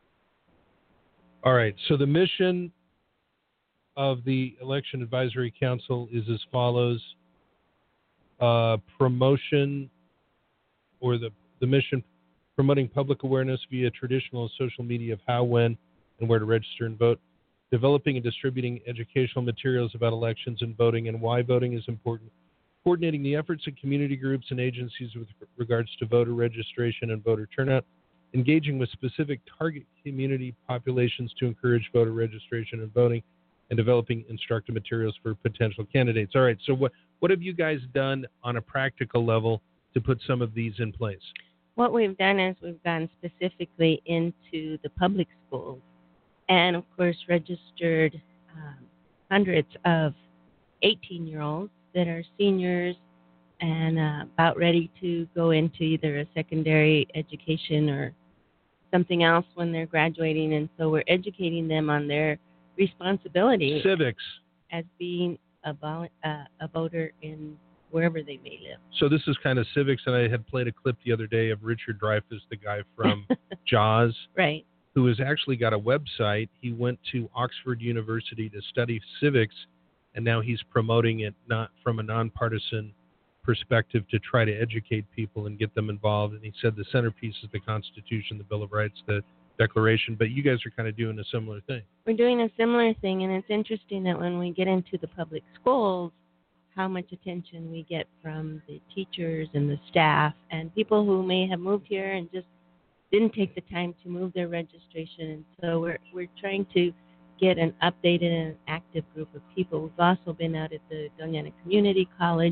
All right, so the mission of the Election Advisory Council is as follows. Uh, promotion, or the, the mission, promoting public awareness via traditional and social media of how, when, and where to register and vote. Developing and distributing educational materials about elections and voting and why voting is important. Coordinating the efforts of community groups and agencies with regards to voter registration and voter turnout. Engaging with specific target community populations to encourage voter registration and voting, and developing instructive materials for potential candidates. All right, so what, what have you guys done on a practical level to put some of these in place? What we've done is we've gone specifically into the public schools and, of course, registered um, hundreds of eighteen-year-olds that are seniors and uh, about ready to go into either a secondary education or something else when they're graduating. And so we're educating them on their responsibility. Civics. As being a, vol- uh, a voter in wherever they may live. So this is kind of civics, and I had played a clip the other day of Richard Dreyfuss, the guy from Jaws. Right. Who has actually got a website. He went to Oxford University to study civics, and now he's promoting it not from a nonpartisan perspective to try to educate people and get them involved. And he said the centerpiece is the Constitution, the Bill of Rights, the Declaration. But you guys are kind of doing a similar thing. We're doing a similar thing, and it's interesting that when we get into the public schools, how much attention we get from the teachers and the staff and people who may have moved here and just didn't take the time to move their registration. And so we're we're trying to get an updated and active group of people. We've also been out at the Doña Ana Community College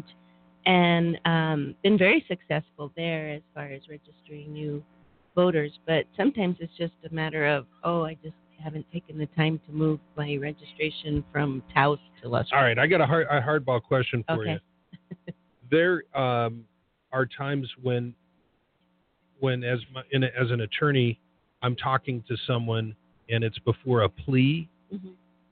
and um, been very successful there as far as registering new voters. But sometimes it's just a matter of, oh, I just haven't taken the time to move my registration from Taos to Los Angeles. All right, I got a, hard, a hardball question for okay. you. There um, are times when, when as my, in a, as an attorney, I'm talking to someone and it's before a plea. Mm-hmm.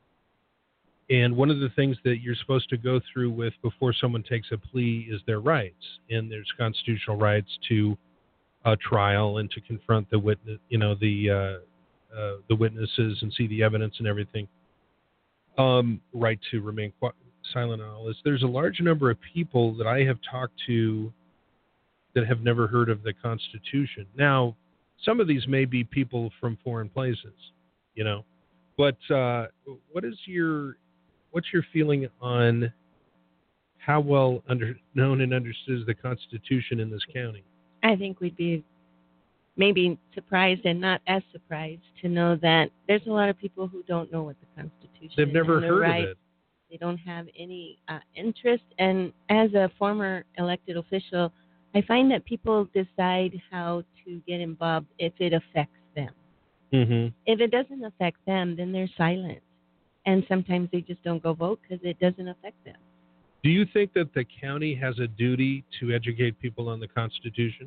And one of the things that you're supposed to go through with before someone takes a plea is their rights. And there's constitutional rights to a trial and to confront the witness, you know, the uh, uh, the witnesses and see the evidence and everything. Um, right to remain qu- silent on all this. There's a large number of people that I have talked to that have never heard of the Constitution. Now, some of these may be people from foreign places, you know. But uh, what is your what's your feeling on how well under, known and understood is the Constitution in this county? I think we'd be maybe surprised and not as surprised to know that there's a lot of people who don't know what the Constitution They've never and the heard rights, of it. They don't have any uh, interest. And as a former elected official, I find that people decide how to get involved if it affects them. Mm-hmm. If it doesn't affect them, then they're silent. And sometimes they just don't go vote because it doesn't affect them. Do you think that the county has a duty to educate people on the Constitution?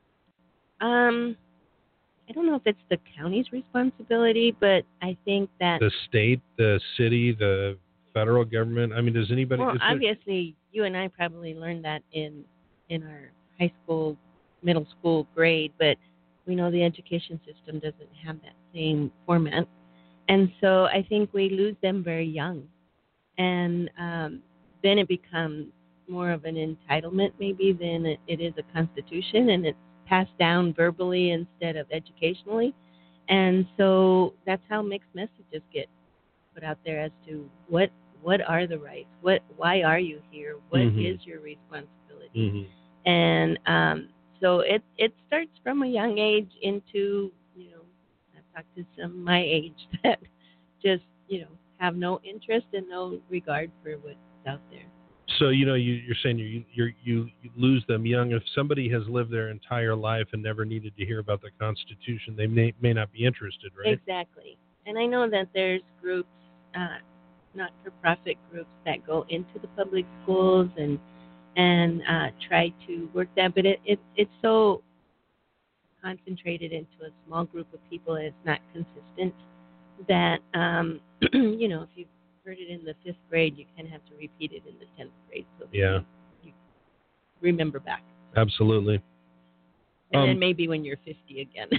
Um, I don't know if it's the county's responsibility, but I think that... The state, the city, the federal government? I mean, does anybody... Well, is there- obviously, you and I probably learned that in in our high school, middle school grade, but we know the education system doesn't have that same format. And so I think we lose them very young. And um, then it becomes more of an entitlement maybe than it, it is a constitution, and it's passed down verbally instead of educationally. And so that's how mixed messages get put out there as to what what are the rights, what why are you here, what Mhm. is your responsibility. Mm-hmm. And um, so it it starts from a young age into, you know, I've talked to some my age that just, you know, have no interest and no regard for what's out there. So, you know, you, you're saying you you you you lose them young. If somebody has lived their entire life and never needed to hear about the Constitution, they may may not be interested, right? Exactly. And I know that there's groups, uh, not-for-profit groups that go into the public schools and and uh, try to work that, but it, it it's so concentrated into a small group of people, and it's not consistent that, um, you know, if you've heard it in the fifth grade, you kind of have to repeat it in the tenth grade. So Yeah. you remember back. Absolutely. And Um, then maybe when you're fifty again.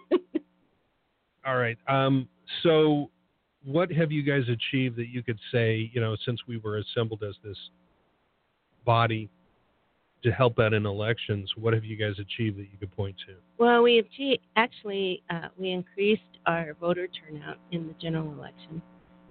All right. Um, so what have you guys achieved that you could say, you know, since we were assembled as this body to help out in elections, what have you guys achieved that you could point to? Well, we achieved, actually, uh, we increased our voter turnout in the general election.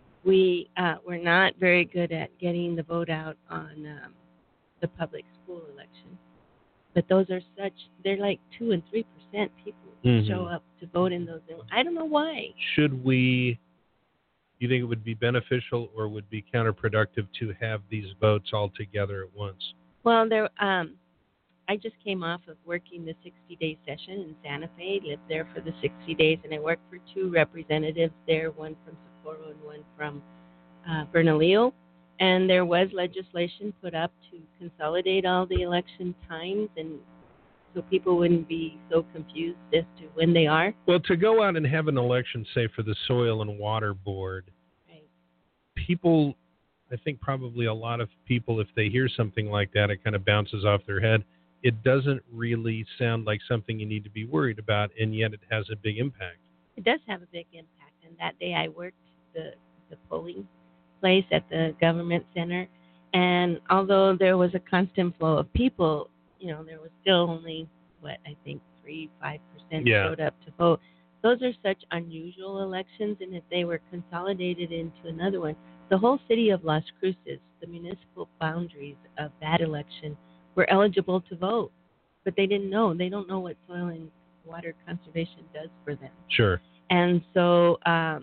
We uh, were not very good at getting the vote out on um, the public school election. But those are such, they're like two and three percent people who Mhm. show up to vote in those. I don't know why. Should we, do you think it would be beneficial or would be counterproductive to have these votes all together at once? Well, there. Um, I just came off of working the sixty-day session in Santa Fe, lived there for the sixty days, and I worked for two representatives there, one from Socorro and one from uh, Bernalillo. And there was legislation put up to consolidate all the election times, and so people wouldn't be so confused as to when they are. Well, to go out and have an election, say, for the Soil and Water Board, Right. people, I think probably a lot of people, if they hear something like that, it kind of bounces off their head. It doesn't really sound like something you need to be worried about, and yet it has a big impact. It does have a big impact. And that day I worked the, the polling place at the government center. And although there was a constant flow of people, you know, there was still only, what, I think three, five percent Yeah. showed up to vote. Those are such unusual elections. And if they were consolidated into another one, the whole city of Las Cruces, the municipal boundaries of that election, were eligible to vote. But they didn't know. They don't know what soil and water conservation does for them. Sure. And so um,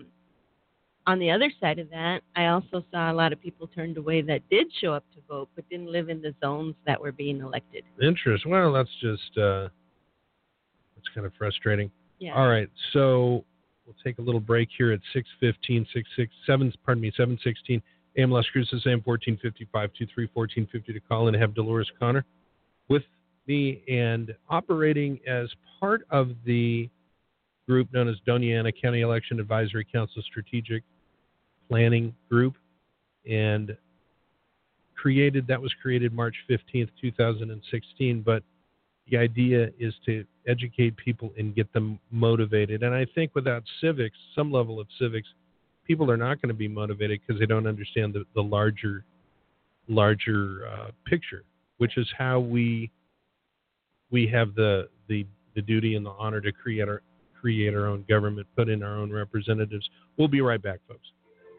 on the other side of that, I also saw a lot of people turned away that did show up to vote but didn't live in the zones that were being elected. Interesting. Well, that's just, uh, that's kind of frustrating. Yeah. All right. So we'll take a little break here at six fifteen, six six seven, pardon me, seven sixteen A M Las Cruces, A M fourteen fifty, five two three, fourteen fifty to call in and have Dolores Connor with me and operating as part of the group known as Doña Ana County Election Advisory Council Strategic Planning Group, and created, that was created March fifteenth, two thousand sixteen, but the idea is to educate people and get them motivated. And I think without civics, some level of civics, people are not going to be motivated because they don't understand the, the larger, larger uh, picture, which is how we we have the, the, the duty and the honor to create our create our own government, put in our own representatives. We'll be right back, folks.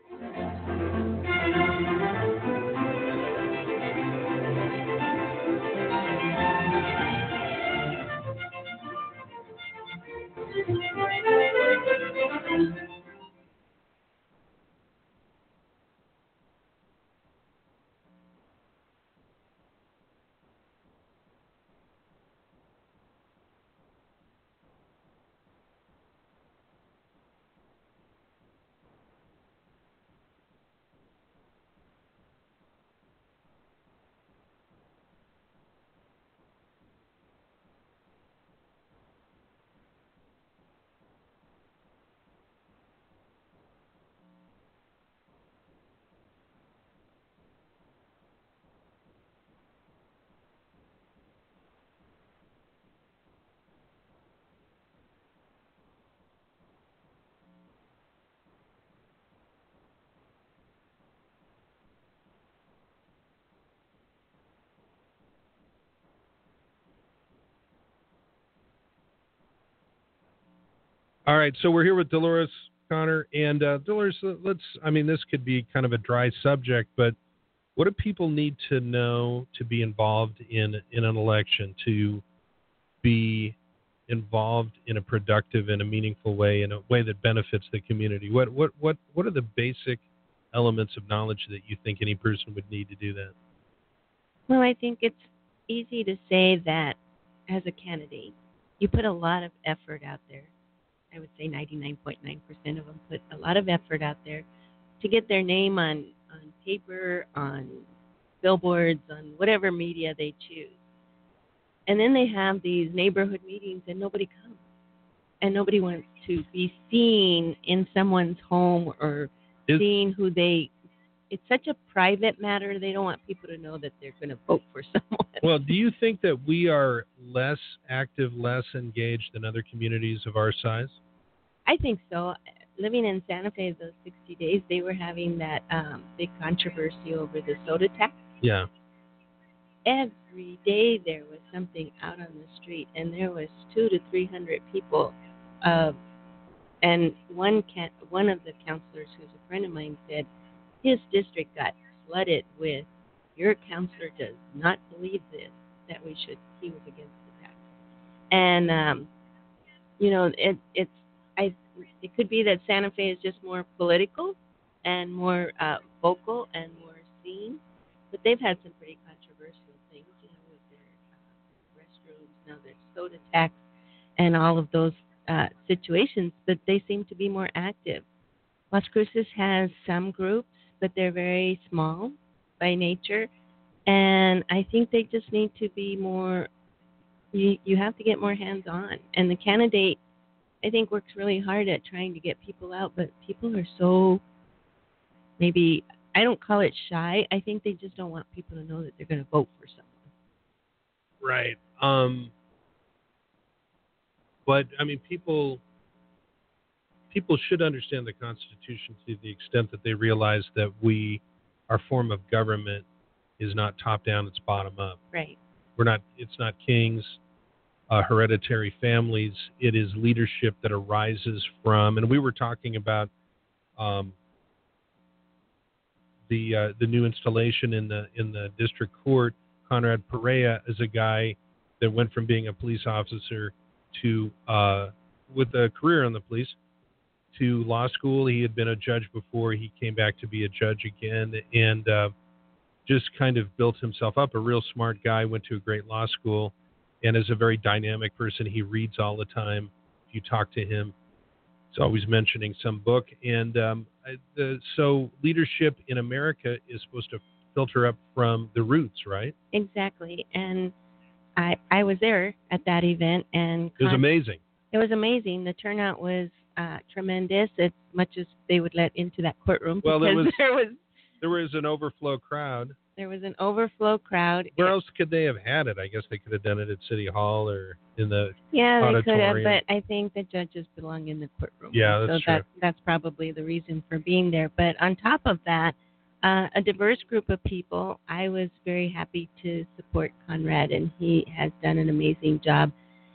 All right, so we're here with Dolores Connor, and uh, Dolores, let's, I mean, this could be kind of a dry subject, but what do people need to know to be involved in, in an election, to be involved in a productive and a meaningful way, in a way that benefits the community? What, what, what, what are the basic elements of knowledge that you think any person would need to do that? Well, I think it's easy to say that as a candidate, you put a lot of effort out there. I would say ninety-nine point nine percent of them put a lot of effort out there to get their name on, on paper, on billboards, on whatever media they choose. And then they have these neighborhood meetings and nobody comes. And nobody wants to be seen in someone's home or Is, seen who they... It's such a private matter. They don't want people to know that they're going to vote for someone. Well, do you think that we are less active, less engaged than other communities of our size? I think so. Living in Santa Fe those sixty days, they were having that um, big controversy over the soda tax. Yeah. Every day there was something out on the street, and there was two to three hundred people. Uh, and one can one of the counselors, who's a friend of mine, said his district got flooded with, your counselor does not believe this, that we should, he was against the tax. And, um, you know, it, it's, I, it could be that Santa Fe is just more political and more uh, vocal and more seen, but they've had some pretty controversial things, you know, with their uh, restrooms, now their soda tax, and all of those uh, situations, but they seem to be more active. Las Cruces has some groups, but they're very small by nature, and I think they just need to be more, you, you have to get more hands-on. And the candidate, I think, works really hard at trying to get people out, but people are so, maybe, I don't call it shy, I think they just don't want people to know that they're going to vote for someone. Right. Um, but, I mean, people... People should understand the Constitution to the extent that they realize that we, our form of government, is not top down; it's bottom up. Right. We're not. It's not kings, uh, hereditary families. It is leadership that arises from. And we were talking about um, the uh, the new installation in the in the district court. Conrad Perea is a guy that went from being a police officer to uh, with a career in the police, to law school. He had been a judge before. He came back to be a judge again, and uh, just kind of built himself up. A real smart guy, went to a great law school, and is a very dynamic person. He reads all the time. If you talk to him, he's always mentioning some book. And um, I, the, so leadership in America is supposed to filter up from the roots, right? Exactly. And I I was there at that event, and it was amazing. It was amazing. The turnout was Uh, tremendous, as much as they would let into that courtroom. Well, there was, there was there was an overflow crowd. There was an overflow crowd. Where else could they have had it? I guess they could have done it at City Hall or in the yeah, auditorium. they could have, but I think the judges belong in the courtroom. Yeah, that's so true. That, that's probably the reason for being there. But on top of that, uh, a diverse group of people. I was very happy to support Conrad, and he has done an amazing job.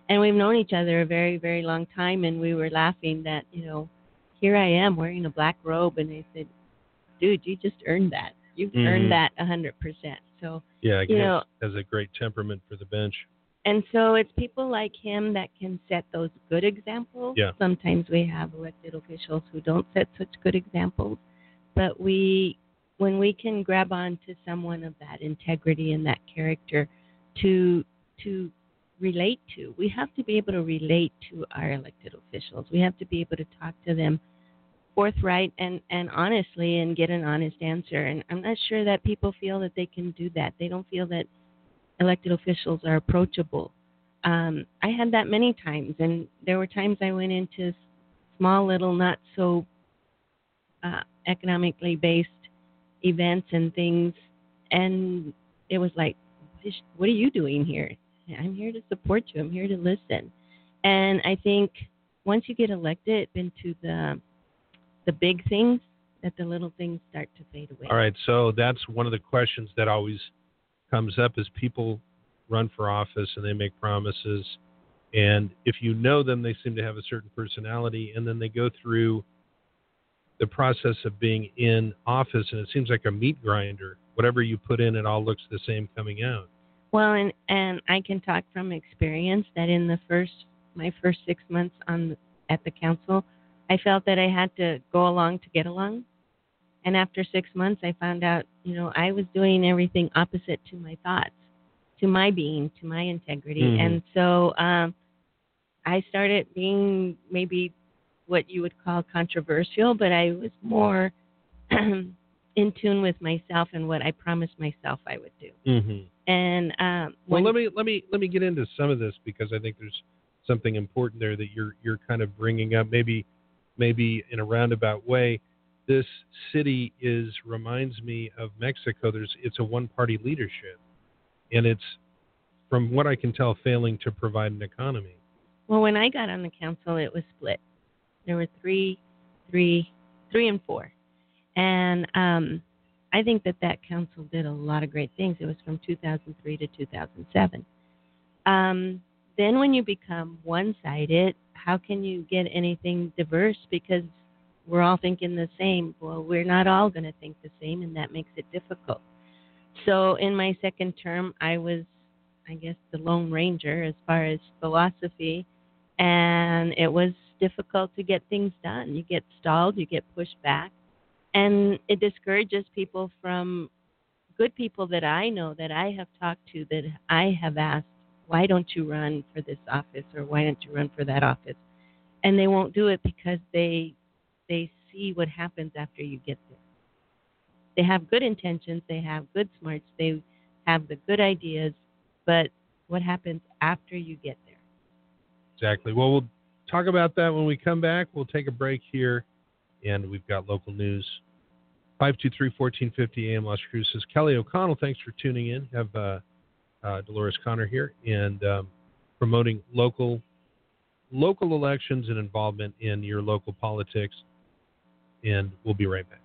And we've known each other a very, very long time, and we were laughing that, you know, here I am wearing a black robe, and they said, dude, you just earned that. You've mm-hmm. earned that one hundred percent. So, yeah, you has, know, has a great temperament for the bench. And so it's people like him that can set those good examples. Yeah. Sometimes we have elected officials who don't set such good examples, but we, when we can grab on to someone of that integrity and that character to to relate to, we have to be able to relate to our elected officials. We have to be able to talk to them forthright and, and honestly and get an honest answer. And I'm not sure that people feel that they can do that. They don't feel that elected officials are approachable. Um, I had that many times, and there were times I went into small, little, not so uh, economically based events and things, and it was like, what are you doing here? I'm here to support you. I'm here to listen. And I think once you get elected into the the big things, that the little things start to fade away. All right, so that's one of the questions that always comes up is people run for office and they make promises, and if you know them, they seem to have a certain personality, and then they go through the process of being in office, and it seems like a meat grinder. Whatever you put in, it all looks the same coming out. Well, and and I can talk from experience that in the first my first six months on at the council, I felt that I had to go along to get along. And after six months, I found out, you know, I was doing everything opposite to my thoughts, to my being, to my integrity. Mm-hmm. And so um, I started being maybe what you would call controversial, but I was more in tune with myself and what I promised myself I would do. Mm-hmm. And um, well, let me let me let me get into some of this, because I think there's something important there that you're you're kind of bringing up, maybe maybe in a roundabout way. This city is reminds me of Mexico. There's it's a one-party leadership, and it's, from what I can tell, failing to provide an economy. Well, when I got on the council, it was split. There were three, three, three, and four, and um, I think that that council did a lot of great things. It was from two thousand three to two thousand seven. Um, then, when you become one-sided, how can you get anything diverse? Because we're all thinking the same. Well, we're not all going to think the same, and that makes it difficult. So in my second term, I was, I guess, the Lone Ranger as far as philosophy, and it was difficult to get things done. You get stalled, you get pushed back, and it discourages people from good people that I know, that I have talked to, that I have asked, why don't you run for this office, or why don't you run for that office? And they won't do it because they they see what happens after you get there. They have good intentions, they have good smarts, they have the good ideas, but what happens after you get there? Exactly. Well, we'll talk about that when we come back. We'll take a break here, and we've got local news. five two three, one four five zero A M Las Cruces. Kelly O'Connell, thanks for tuning in. We have uh, uh, Dolores Connor here, and um, promoting local local elections and involvement in your local politics. And we'll be right back.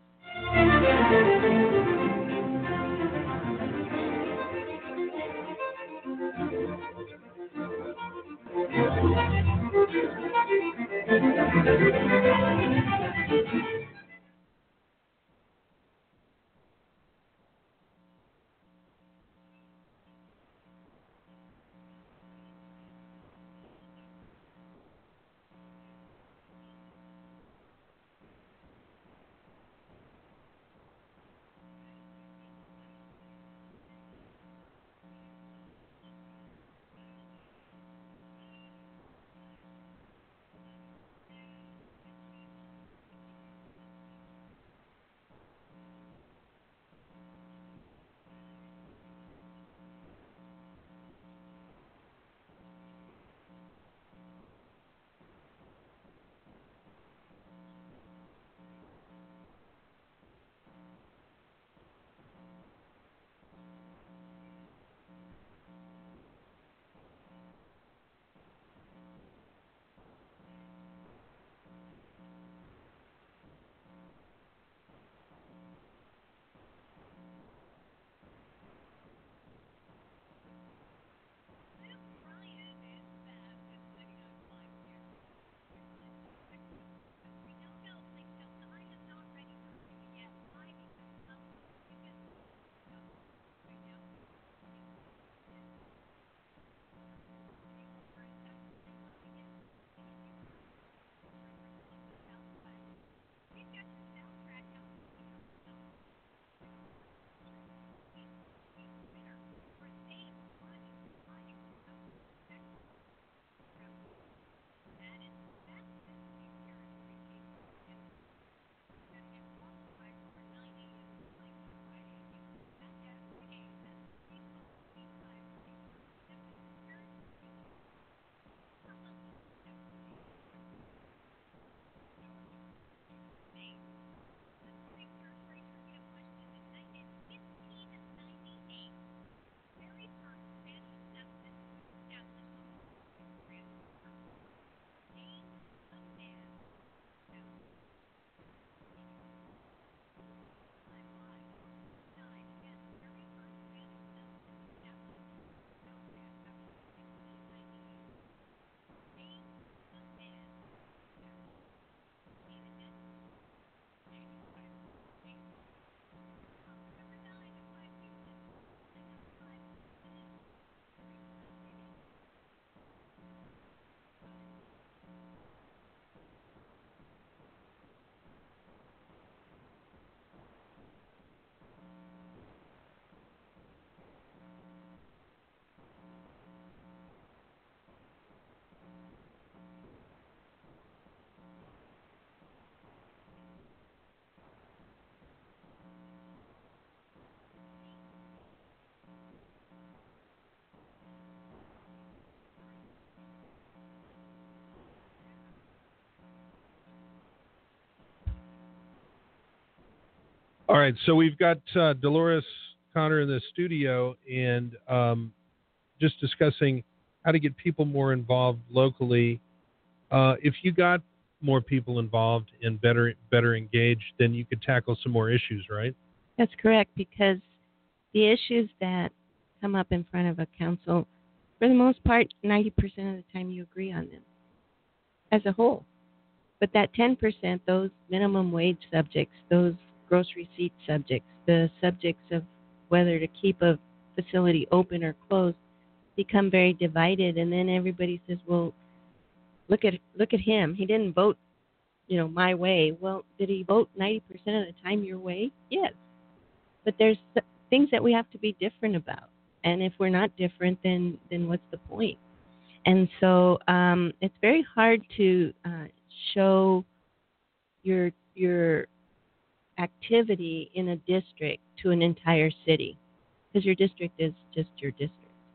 All right, so we've got uh, Dolores Connor in the studio, and um, just discussing how to get people more involved locally. Uh, if you got more people involved and better better engaged, then you could tackle some more issues, right? That's correct, because the issues that come up in front of a council, for the most part, ninety percent of the time you agree on them as a whole. But that ten percent, those minimum wage subjects, those gross receipt subjects, the subjects of whether to keep a facility open or closed, become very divided. And then everybody says, well, look at look at him. He didn't vote, you know, my way. Well, did he vote ninety percent of the time your way? Yes. But there's things that we have to be different about. And if we're not different, then, then what's the point? And so um, it's very hard to uh, show your your activity in a district to an entire city, because your district is just your district.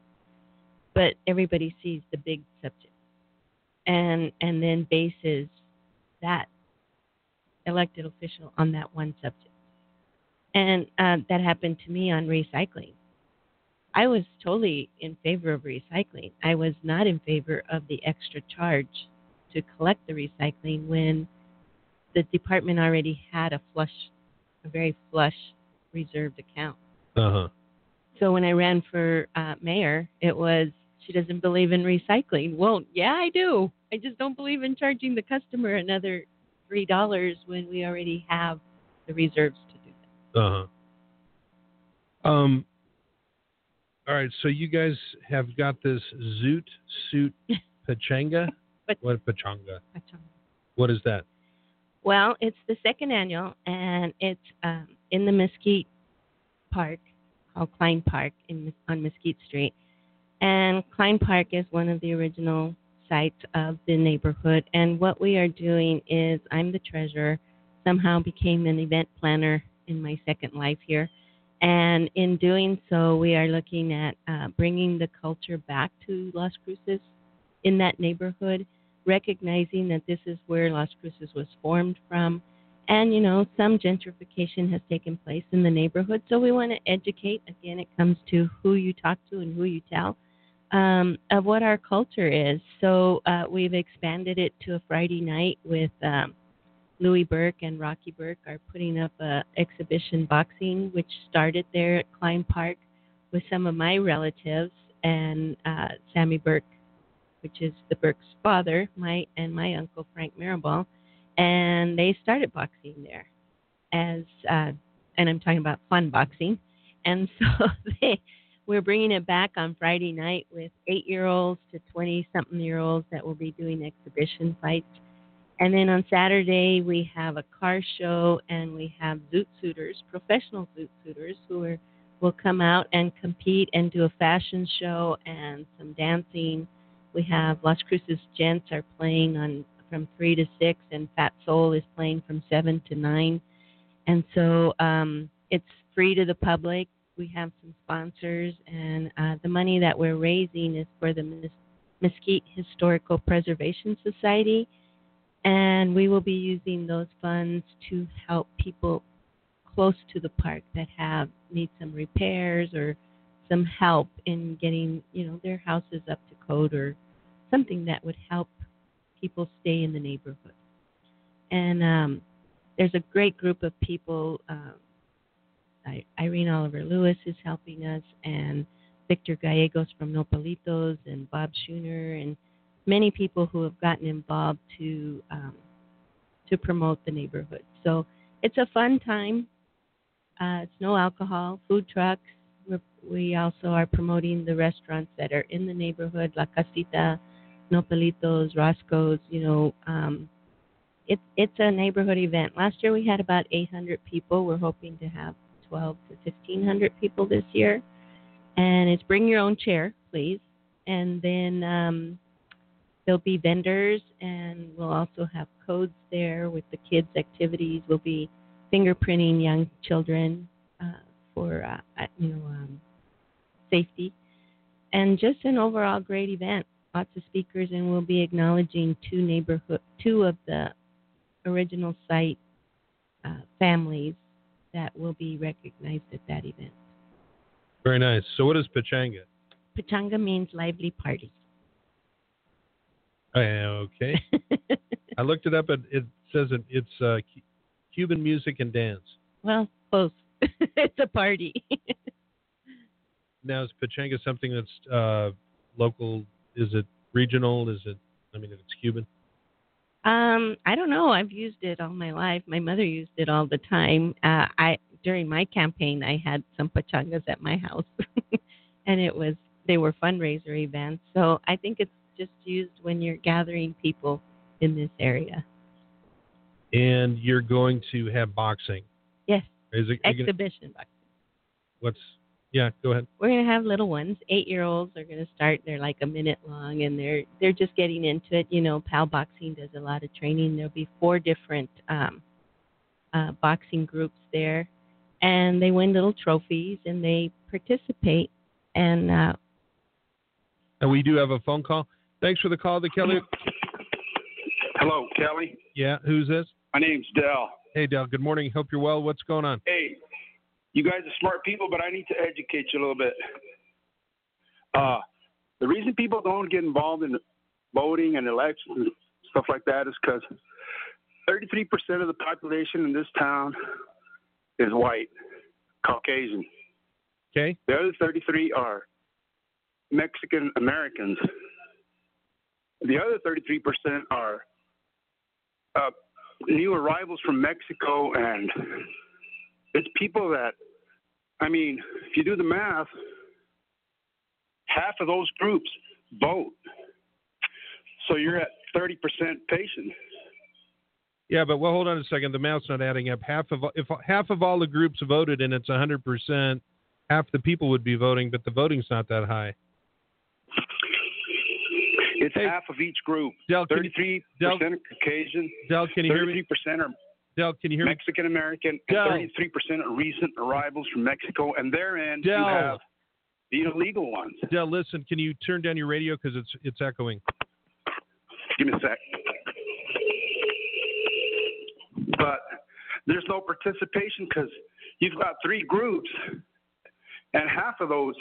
But everybody sees the big subject and and then bases that elected official on that one subject. And uh, that happened to me on recycling. I was totally in favor of recycling. I was not in favor of the extra charge to collect the recycling when the department already had a flush, a very flush reserved account. Uh-huh. So when I ran for uh, mayor, it was, she doesn't believe in recycling. Well, yeah, I do. I just don't believe in charging the customer another three dollars when we already have the reserves to do that. Uh-huh. Um. All right, so you guys have got this Zoot Suit Pachanga? But, what Pachanga? Pachanga? What is that? Well, it's the second annual, and it's um, in the Mesquite Park, called Klein Park in, on Mesquite Street. And Klein Park is one of the original sites of the neighborhood. And what we are doing is, I'm the treasurer, somehow became an event planner in my second life here. And in doing so, we are looking at uh, bringing the culture back to Las Cruces in that neighborhood, recognizing that this is where Las Cruces was formed from. And, you know, some gentrification has taken place in the neighborhood. So we want to educate. Again, it comes to who you talk to and who you tell um, of what our culture is. So uh, we've expanded it to a Friday night with um, Louis Burke and Rocky Burke are putting up a exhibition boxing, which started there at Klein Park with some of my relatives and uh, Sammy Burke, which is the Burke's father, my and my uncle Frank Maribel, and they started boxing there as, uh, and I'm talking about fun boxing, and so they we're bringing it back on Friday night with eight-year-olds to twenty-something-year-olds that will be doing exhibition fights. And then on Saturday, we have a car show, and we have zoot suiters, professional zoot suiters, who are, will come out and compete and do a fashion show and some dancing. We have Las Cruces Gents are playing on from three to six, and Fat Soul is playing from seven to nine. And so um, it's free to the public. We have some sponsors, and uh, the money that we're raising is for the Mes- Mesquite Historical Preservation Society. And we will be using those funds to help people close to the park that have need some repairs or some help in getting, you know, their houses up to code or something that would help people stay in the neighborhood. And um, there's a great group of people. Um, I, Irene Oliver Lewis is helping us, and Victor Gallegos from Nopalitos, and Bob Schooner, and many people who have gotten involved to um, to promote the neighborhood. So it's a fun time. Uh, it's no alcohol, food trucks. We're, we also are promoting the restaurants that are in the neighborhood, La Casita, Nopalitos, Roscoe's. You know, um, it's it's a neighborhood event. Last year we had about eight hundred people. We're hoping to have twelve to fifteen hundred people this year. And it's bring your own chair, please. And then um, there'll be vendors, and we'll also have codes there with the kids' activities. We'll be fingerprinting young children uh, for uh, you know um, safety, and just an overall great event. Lots of speakers, and we'll be acknowledging two neighborhood, two of the original site uh, families that will be recognized at that event. Very nice. So what is Pachanga? Pachanga means lively party. Okay. I looked it up. It, it says it, it's uh, Cuban music and dance. Well, close. It's a party. Now, is Pachanga something that's uh, local? Is it regional? Is it, I mean, if it's Cuban? Um, I don't know. I've used it all my life. My mother used it all the time. Uh, I during my campaign, I had some pachangas at my house, and it was they were fundraiser events. So I think it's just used when you're gathering people in this area. And you're going to have boxing. Yes. Is it exhibition gonna, boxing? What's yeah? Go ahead. We're going to have little ones. Eight-year-olds are going to start. They're like a minute long, and they're they're just getting into it. You know, Pal Boxing does a lot of training. There'll be four different um, uh, boxing groups there, and they win little trophies and they participate. And uh, and we do have a phone call. Thanks for the call, the Kelly. Hello, Kelly. Yeah, who's this? My name's Dell. Hey, Dell. Good morning. Hope you're well. What's going on? Hey, you guys are smart people, but I need to educate you a little bit. Uh, the reason people don't get involved in voting and elections and stuff like that is because thirty-three percent of the population in this town is white, Caucasian. Okay. The other thirty-three are Mexican Americans. The other thirty-three percent are uh, new arrivals from Mexico, and it's people that, I mean, if you do the math, half of those groups vote. So you're at thirty percent patient. Yeah, but well, hold on a second. The math's not adding up. Half of if half of all the groups voted and it's one hundred percent, half the people would be voting, but the voting's not that high. It's hey, half of each group. Del, thirty-three percent are Caucasian. Del, can you hear me? thirty-three percent are Del, can you hear Mexican American, and thirty-three percent are recent arrivals from Mexico. And therein Del. you have the illegal ones. Del, listen, can you turn down your radio because it's it's echoing? Give me a sec. But there's no participation because you've got three groups, and half of those.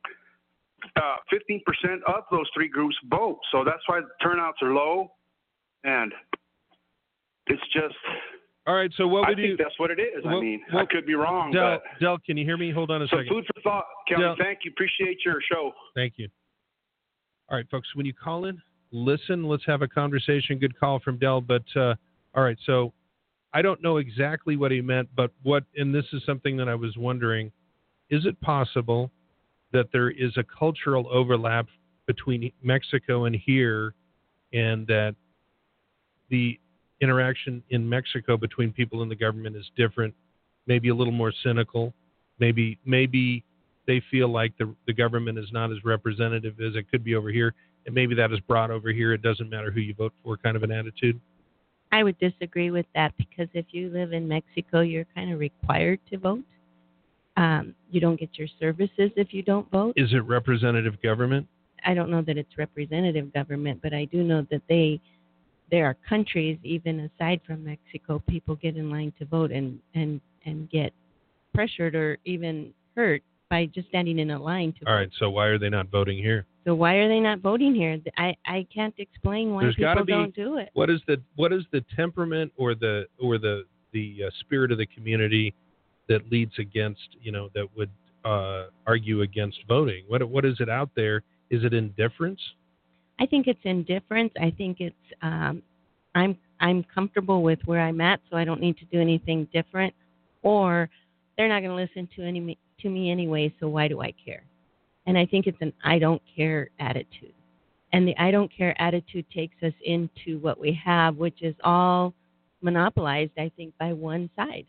Uh, fifteen percent of those three groups vote, so that's why the turnouts are low, and it's just. All right, so what I would think you? that's what it is. What, I mean, what, I could be wrong. Del, but Del, can you hear me? Hold on a some second. food for thought, Kelly. Del, thank you. Appreciate your show. Thank you. All right, folks, when you call in, listen. Let's have a conversation. Good call from Del, but uh, all right, so I don't know exactly what he meant, but what, and this is something that I was wondering: is it possible that there is a cultural overlap between Mexico and here, and that the interaction in Mexico between people in the government is different, maybe a little more cynical, maybe maybe they feel like the the government is not as representative as it could be over here, and maybe that is brought over here. It doesn't matter who you vote for, kind of an attitude. I would disagree with that because if you live in Mexico, you're kind of required to vote. Um, you don't get your services if you don't vote. Is it representative government? I don't know that it's representative government, but I do know that they, there are countries, even aside from Mexico, people get in line to vote and, and, and get pressured or even hurt by just standing in a line to vote. All right, so why are they not voting here? So why are they not voting here? I, I can't explain why There's people be, don't do it. What is the what is the temperament or the or the the uh, spirit of the community that leads against, you know, that would uh, argue against voting? What what is it out there? Is it indifference? I think it's indifference. I think it's um, I'm I'm comfortable with where I'm at, so I don't need to do anything different. Or they're not going to listen to any to me anyway, so why do I care? And I think it's an I don't care attitude. And the I don't care attitude takes us into what we have, which is all monopolized, I think, by one side.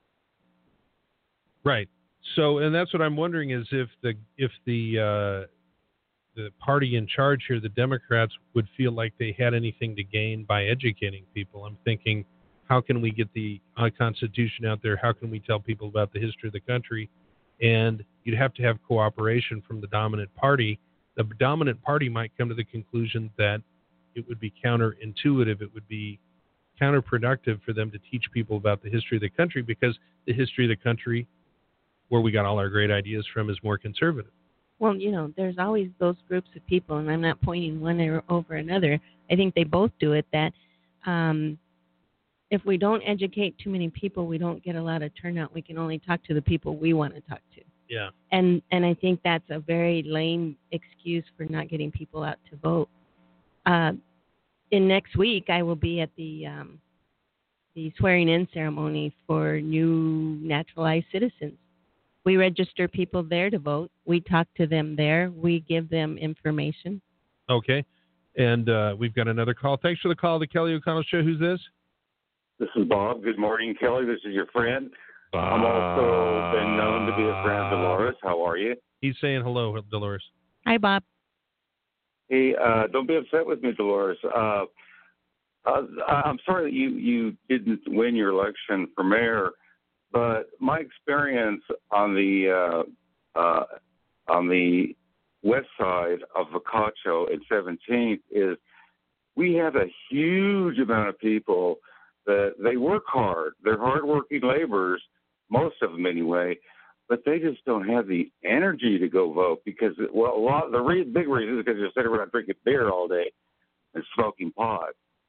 Right. So, and that's what I'm wondering is if the if the uh, the party in charge here, the Democrats, would feel like they had anything to gain by educating people. I'm thinking, how can we get the uh, Constitution out there? How can we tell people about the history of the country? And you'd have to have cooperation from the dominant party. The dominant party might come to the conclusion that it would be counterintuitive. It would be counterproductive for them to teach people about the history of the country, because the history of the country, where we got all our great ideas from, is more conservative. Well, you know, there's always those groups of people, and I'm not pointing one or over another. I think they both do it, that um, if we don't educate too many people, we don't get a lot of turnout. We can only talk to the people we want to talk to. Yeah. And and I think that's a very lame excuse for not getting people out to vote. Uh, in next week, I will be at the um, the swearing-in ceremony for new naturalized citizens. We register people there to vote. We talk to them there. We give them information. Okay. And uh, we've got another call. Thanks for the call, the Kelly O'Connell Show. Who's this? This is Bob. Good morning, Kelly. This is your friend. Bob. I'm also been known to be a friend of Dolores. How are you? He's saying hello, Dolores. Hi, Bob. Hey, uh, don't be upset with me, Dolores. Uh, uh, I'm sorry that you, you didn't win your election for mayor, but my experience on the uh, uh, on the west side of Vicacho at seventeenth is we have a huge amount of people that they work hard. They're hardworking laborers, most of them anyway, but they just don't have the energy to go vote because, well, a lot the re- big reason is because they're sitting around drinking beer all day and smoking pot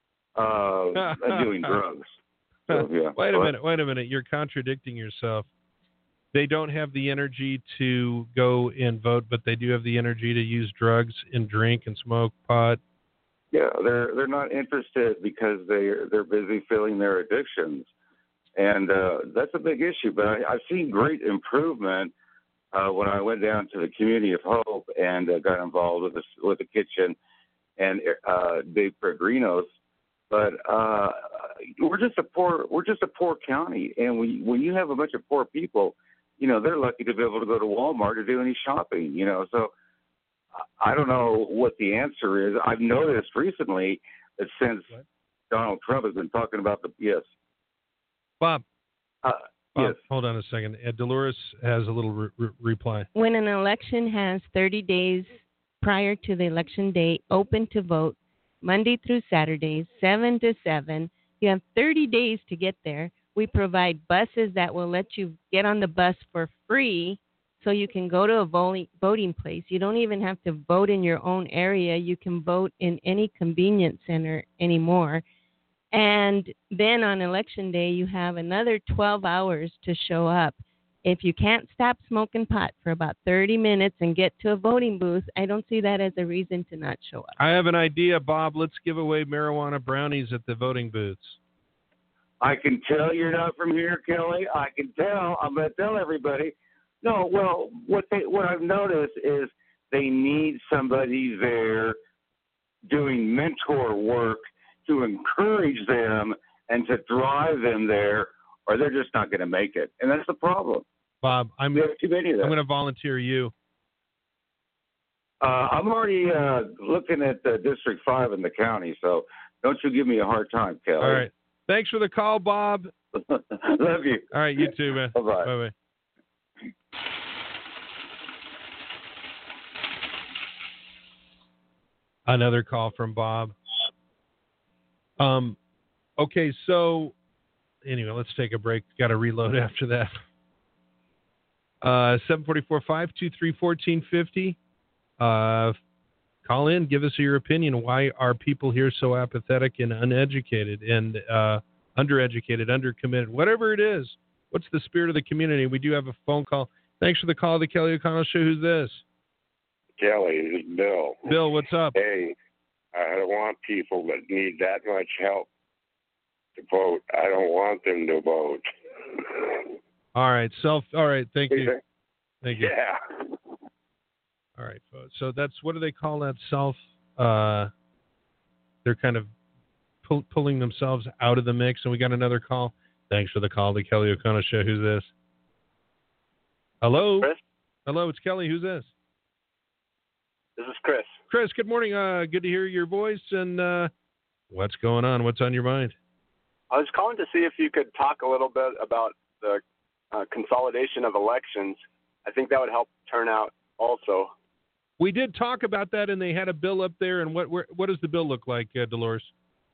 uh, and doing drugs. So, yeah. Wait a But- minute, wait a minute. You're contradicting yourself. They don't have the energy to go and vote, but they do have the energy to use drugs and drink and smoke pot. Yeah, they're they're not interested because they they're busy filling their addictions, and uh, that's a big issue. But I, I've seen great improvement uh, when I went down to the Community of Hope and uh, got involved with the with the kitchen and uh, Dave Peregrinos. But uh, we're just a poor we're just a poor county, and we, when you have a bunch of poor people, you know, they're lucky to be able to go to Walmart to do any shopping. You know, so I don't know what the answer is. I've noticed recently that since Donald Trump has been talking about the yes, Bob. Uh, Bob, yes. hold on a second. Uh, Dolores has a little re- re- reply. When an election has thirty days prior to the election date open to vote, Monday through Saturdays, seven to seven, you have thirty days to get there. We provide buses that will let you get on the bus for free so you can go to a voting, voting place. You don't even have to vote in your own area. You can vote in any convenience center anymore. And then on election day, you have another twelve hours to show up. If you can't stop smoking pot for about thirty minutes and get to a voting booth, I don't see that as a reason to not show up. I have an idea, Bob. Let's give away marijuana brownies at the voting booths. I can tell you're not from here, Kelly. I can tell. I'm going to tell everybody. No, well, what they what I've noticed is they need somebody there doing mentor work to encourage them and to drive them there, or they're just not going to make it. And that's the problem. Bob, I'm, We have too many of them. I'm going to volunteer you. Uh, I'm already uh, looking at uh, District five in the county, so don't you give me a hard time, Kelly. All right. Thanks for the call, Bob. Love you. All right, you too, man. Bye-bye. Bye-bye. Another call from Bob. Um, okay, so anyway, let's take a break. Got to reload after that. Uh, seven four four, five two three, one four five zero. Uh, call in. Give us your opinion. Why are people here so apathetic and uneducated and uh, undereducated, undercommitted, whatever it is? What's the spirit of the community? We do have a phone call. Thanks for the call, the Kelly O'Connell Show. Who's this? Kelly, this is Bill. Bill, what's up? Hey, I don't want people that need that much help to vote. I don't want them to vote. All right, self. All right, thank you. Thank you. Yeah. All right, folks. So that's, what do they call that? Self. Uh, they're kind of pull, pulling themselves out of the mix. And we got another call. Thanks for the call, the Kelly O'Connell Show. Who's this? Hello. Chris? Hello, it's Kelly. Who's this? This is Chris. Chris, good morning. Uh, good to hear your voice. And uh, what's going on? What's on your mind? I was calling to see if you could talk a little bit about the uh, consolidation of elections. I think that would help turnout also. We did talk about that, and they had a bill up there. And what where, what does the bill look like, uh, Dolores?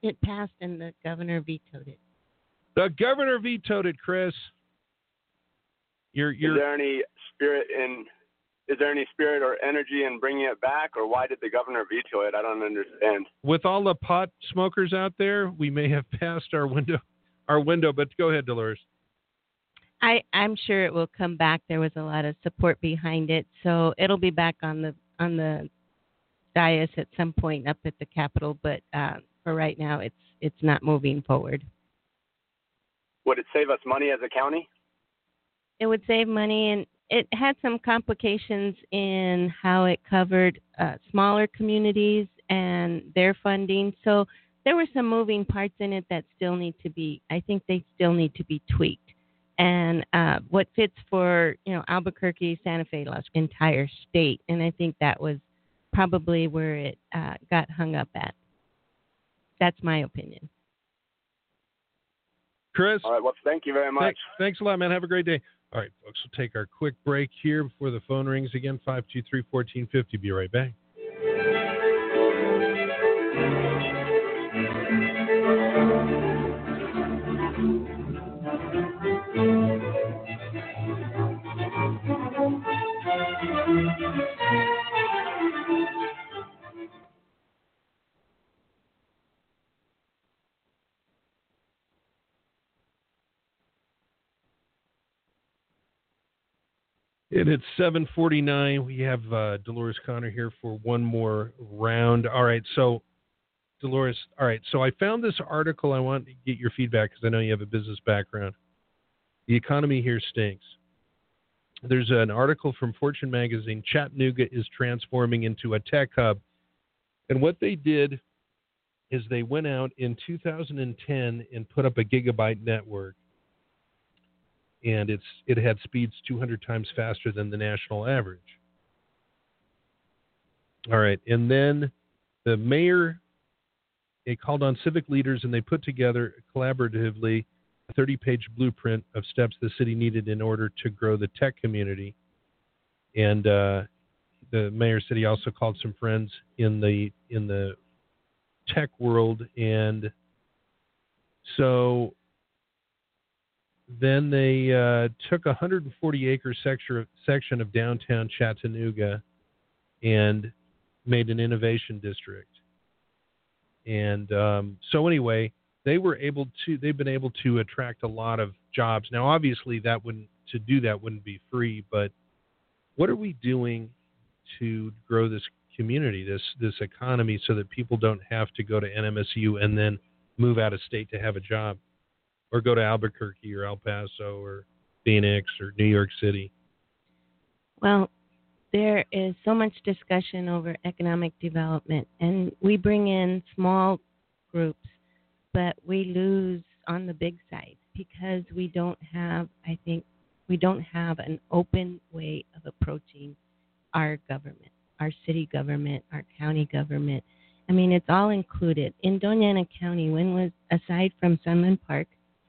It passed and the governor vetoed it. The governor vetoed it, Chris. You're, you're, Is there any spirit in? Is there any spirit or energy in bringing it back, or why did the governor veto it? I don't understand. With all the pot smokers out there, we may have passed our window, our window. But go ahead, Dolores. I, I'm sure it will come back. There was a lot of support behind it, so it'll be back on the on the dais at some point up at the Capitol. But uh, for right now, it's it's not moving forward. Would it save us money as a county? It would save money, and it had some complications in how it covered uh, smaller communities and their funding. So there were some moving parts in it that still need to be. I think they still need to be tweaked. And uh, what fits for, you know, Albuquerque, Santa Fe, Los entire state. And I think that was probably where it uh, got hung up at. That's my opinion. Chris? All right, well, thank you very much. Thanks, thanks a lot, man. Have a great day. All right, folks, we'll take our quick break here before the phone rings again. five two three, one four five zero. Be right back. And it's seven forty-nine. We have uh, Dolores Connor here for one more round. All right, so Dolores, all right, so I found this article. I want to get your feedback because I know you have a business background. The economy here stinks. There's an article from Fortune magazine. Chattanooga is transforming into a tech hub. And what they did is they went out in two thousand ten and put up a gigabyte network. And it's it had speeds two hundred times faster than the national average. All right, and then the mayor, they called on civic leaders and they put together collaboratively a thirty-page blueprint of steps the city needed in order to grow the tech community. And uh, the mayor said he also called some friends in the in the tech world, and so then they uh, took a one hundred forty acre sector, section of downtown Chattanooga and made an innovation district. And um, so anyway, they were able to, they've been able to attract a lot of jobs. Now, obviously, that wouldn't, to do that wouldn't be free, but what are we doing to grow this community, this this economy, so that people don't have to go to N M S U and then move out of state to have a job? Or go to Albuquerque or El Paso or Phoenix or New York City? Well, there is so much discussion over economic development, and we bring in small groups, but we lose on the big side because we don't have, I think, we don't have an open way of approaching our government, our city government, our county government. I mean, it's all included. In Doña Ana County, when was, aside from Sunland Park,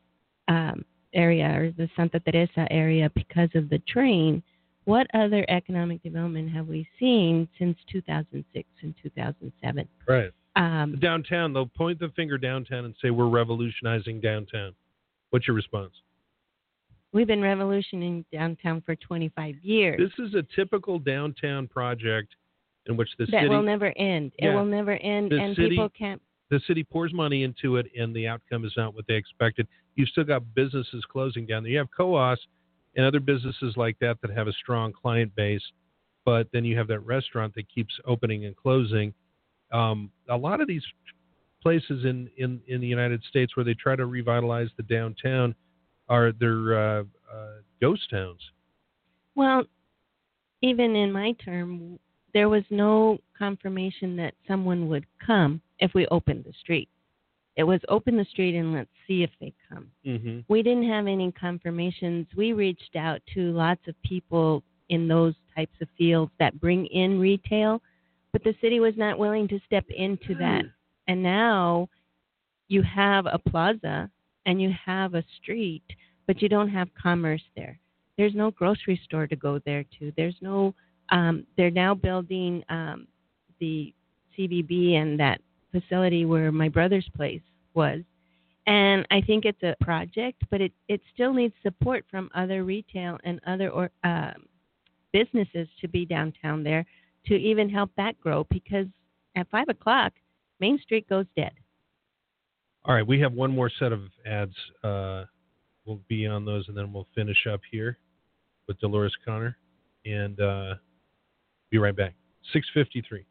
Um, area or the Santa Teresa area because of the train, what other economic development have we seen since two thousand six and two thousand seven? Right. Um, downtown, they'll point the finger downtown and say, we're revolutionizing downtown. What's your response? We've been revolutioning downtown for twenty-five years. This is a typical downtown project in which the that city... will never end. Yeah. It will never end, The and city- people can't... The city pours money into it, and the outcome is not what they expected. You've still got businesses closing down there. You have C O A S and other businesses like that that have a strong client base, but then you have that restaurant that keeps opening and closing. Um, a lot of these places in, in, in the United States where they try to revitalize the downtown are they're uh, uh, ghost towns. Well, even in my term, there was no confirmation that someone would come if we opened the street. It was open the street and let's see if they come. Mm-hmm. We didn't have any confirmations. We reached out to lots of people in those types of fields that bring in retail, but the city was not willing to step into that. And now you have a plaza and you have a street, but you don't have commerce there. There's no grocery store to go there to. There's no, um, they're now building um, the C V B and that facility where my brother's place was. And I think it's a project, but it, it still needs support from other retail and other or, uh, businesses to be downtown there to even help that grow, because at five o'clock, Main Street goes dead. All right, we have one more set of ads. Uh, we'll be on those, and then we'll finish up here with Dolores Conner, and uh, be right back. six fifty-three.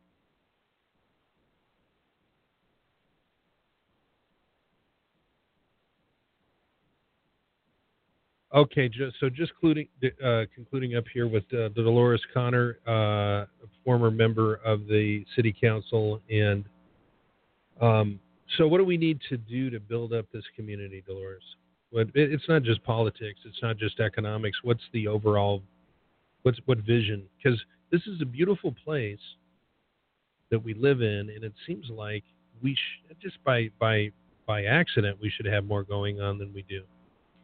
Okay, just, so just concluding, uh, concluding up here with uh, Dolores Conner, uh, a former member of the City Council. And um, so what do we need to do to build up this community, Dolores? What, it, it's not just politics. It's not just economics. What's the overall, what's what vision? Because this is a beautiful place that we live in, and it seems like we sh- just by, by, by accident, we should have more going on than we do.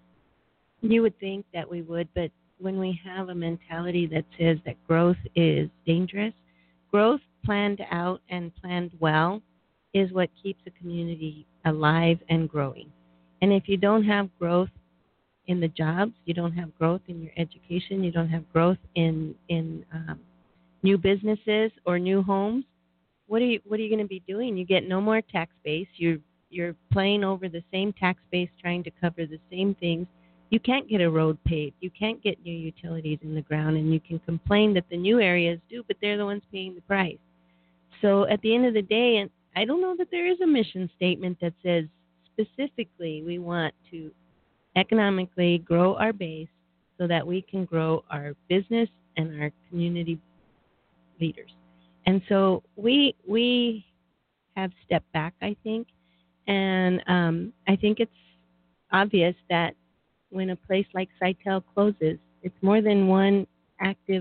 You would think that we would, but when we have a mentality that says that growth is dangerous, growth planned out and planned well is what keeps a community alive and growing. And if you don't have growth in the jobs, you don't have growth in your education, you don't have growth in in um, new businesses or new homes, what are you what are you going to be doing? You get no more tax base. You're you're playing over the same tax base, trying to cover the same things. You can't get a road paved. You can't get new utilities in the ground, and you can complain that the new areas do, but they're the ones paying the price. So at the end of the day, and I don't know that there is a mission statement that says specifically we want to economically grow our base so that we can grow our business and our community leaders. And so we we have stepped back, I think, and um, I think it's obvious that when a place like Sitel closes, it's more than one active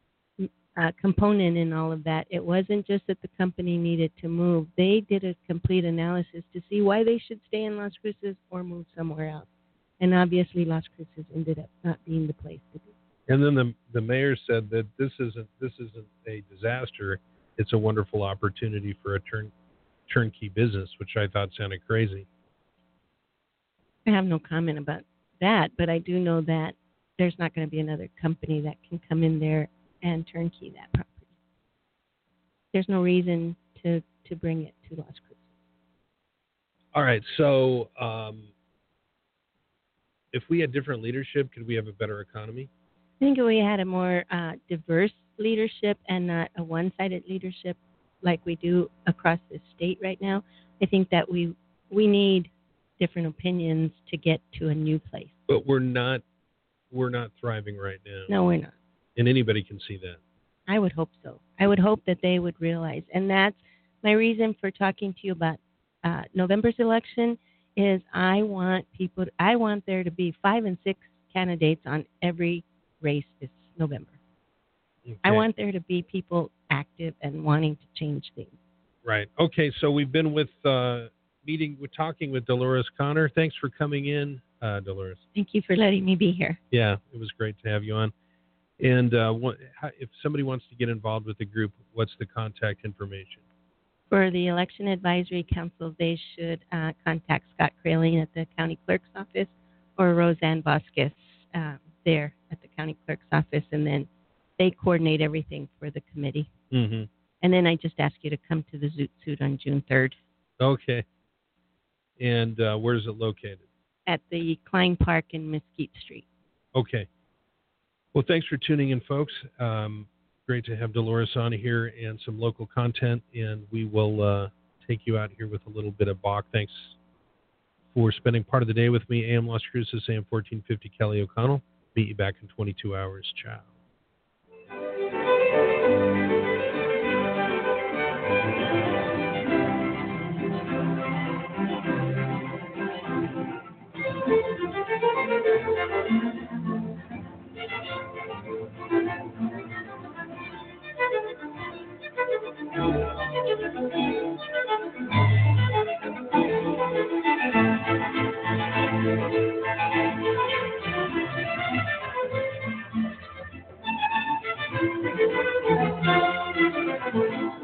uh, component in all of that. It wasn't just that the company needed to move. They did a complete analysis to see why they should stay in Las Cruces or move somewhere else. And obviously Las Cruces ended up not being the place to be. And then the the mayor said that this isn't this isn't a disaster. It's a wonderful opportunity for a turn turnkey business, which I thought sounded crazy. I have no comment about that, but I do know that there's not going to be another company that can come in there and turnkey that property. There's no reason to, to bring it to Las Cruces. All right, so um, if we had different leadership, could we have a better economy? I think if we had a more uh, diverse leadership and not a one-sided leadership like we do across the state right now, I think that we we need different opinions to get to a new place. But we're not we're not thriving right now. No, we're not. And anybody can see that. I would hope so. I would hope that they would realize. And that's my reason for talking to you about uh, November's election is I want people, to, I want there to be five and six candidates on every race this November. Okay. I want there to be people active and wanting to change things. Right. Okay, so we've been with uh, meeting, we're talking with Dolores Conner. Thanks for coming in, uh, Dolores. Thank you for letting me be here. Yeah, it was great to have you on. And uh, what, how, if somebody wants to get involved with the group, what's the contact information? For the Election Advisory Council, they should uh, contact Scott Kraling at the County Clerk's office or Roseanne Vasquez uh, there at the County Clerk's office, and then they coordinate everything for the committee. Mm-hmm. And then I just ask you to come to the Zoot Suit on June third. Okay. And uh, where is it located? At the Klein Park in Mesquite Street. Okay. Well, thanks for tuning in, folks. Um, great to have Dolores on here and some local content, and we will uh, take you out here with a little bit of Bach. Thanks for spending part of the day with me. A M Las Cruces, A M fourteen fifty, Kelly O'Connell. Meet you back in twenty-two hours. Ciao. Thank you.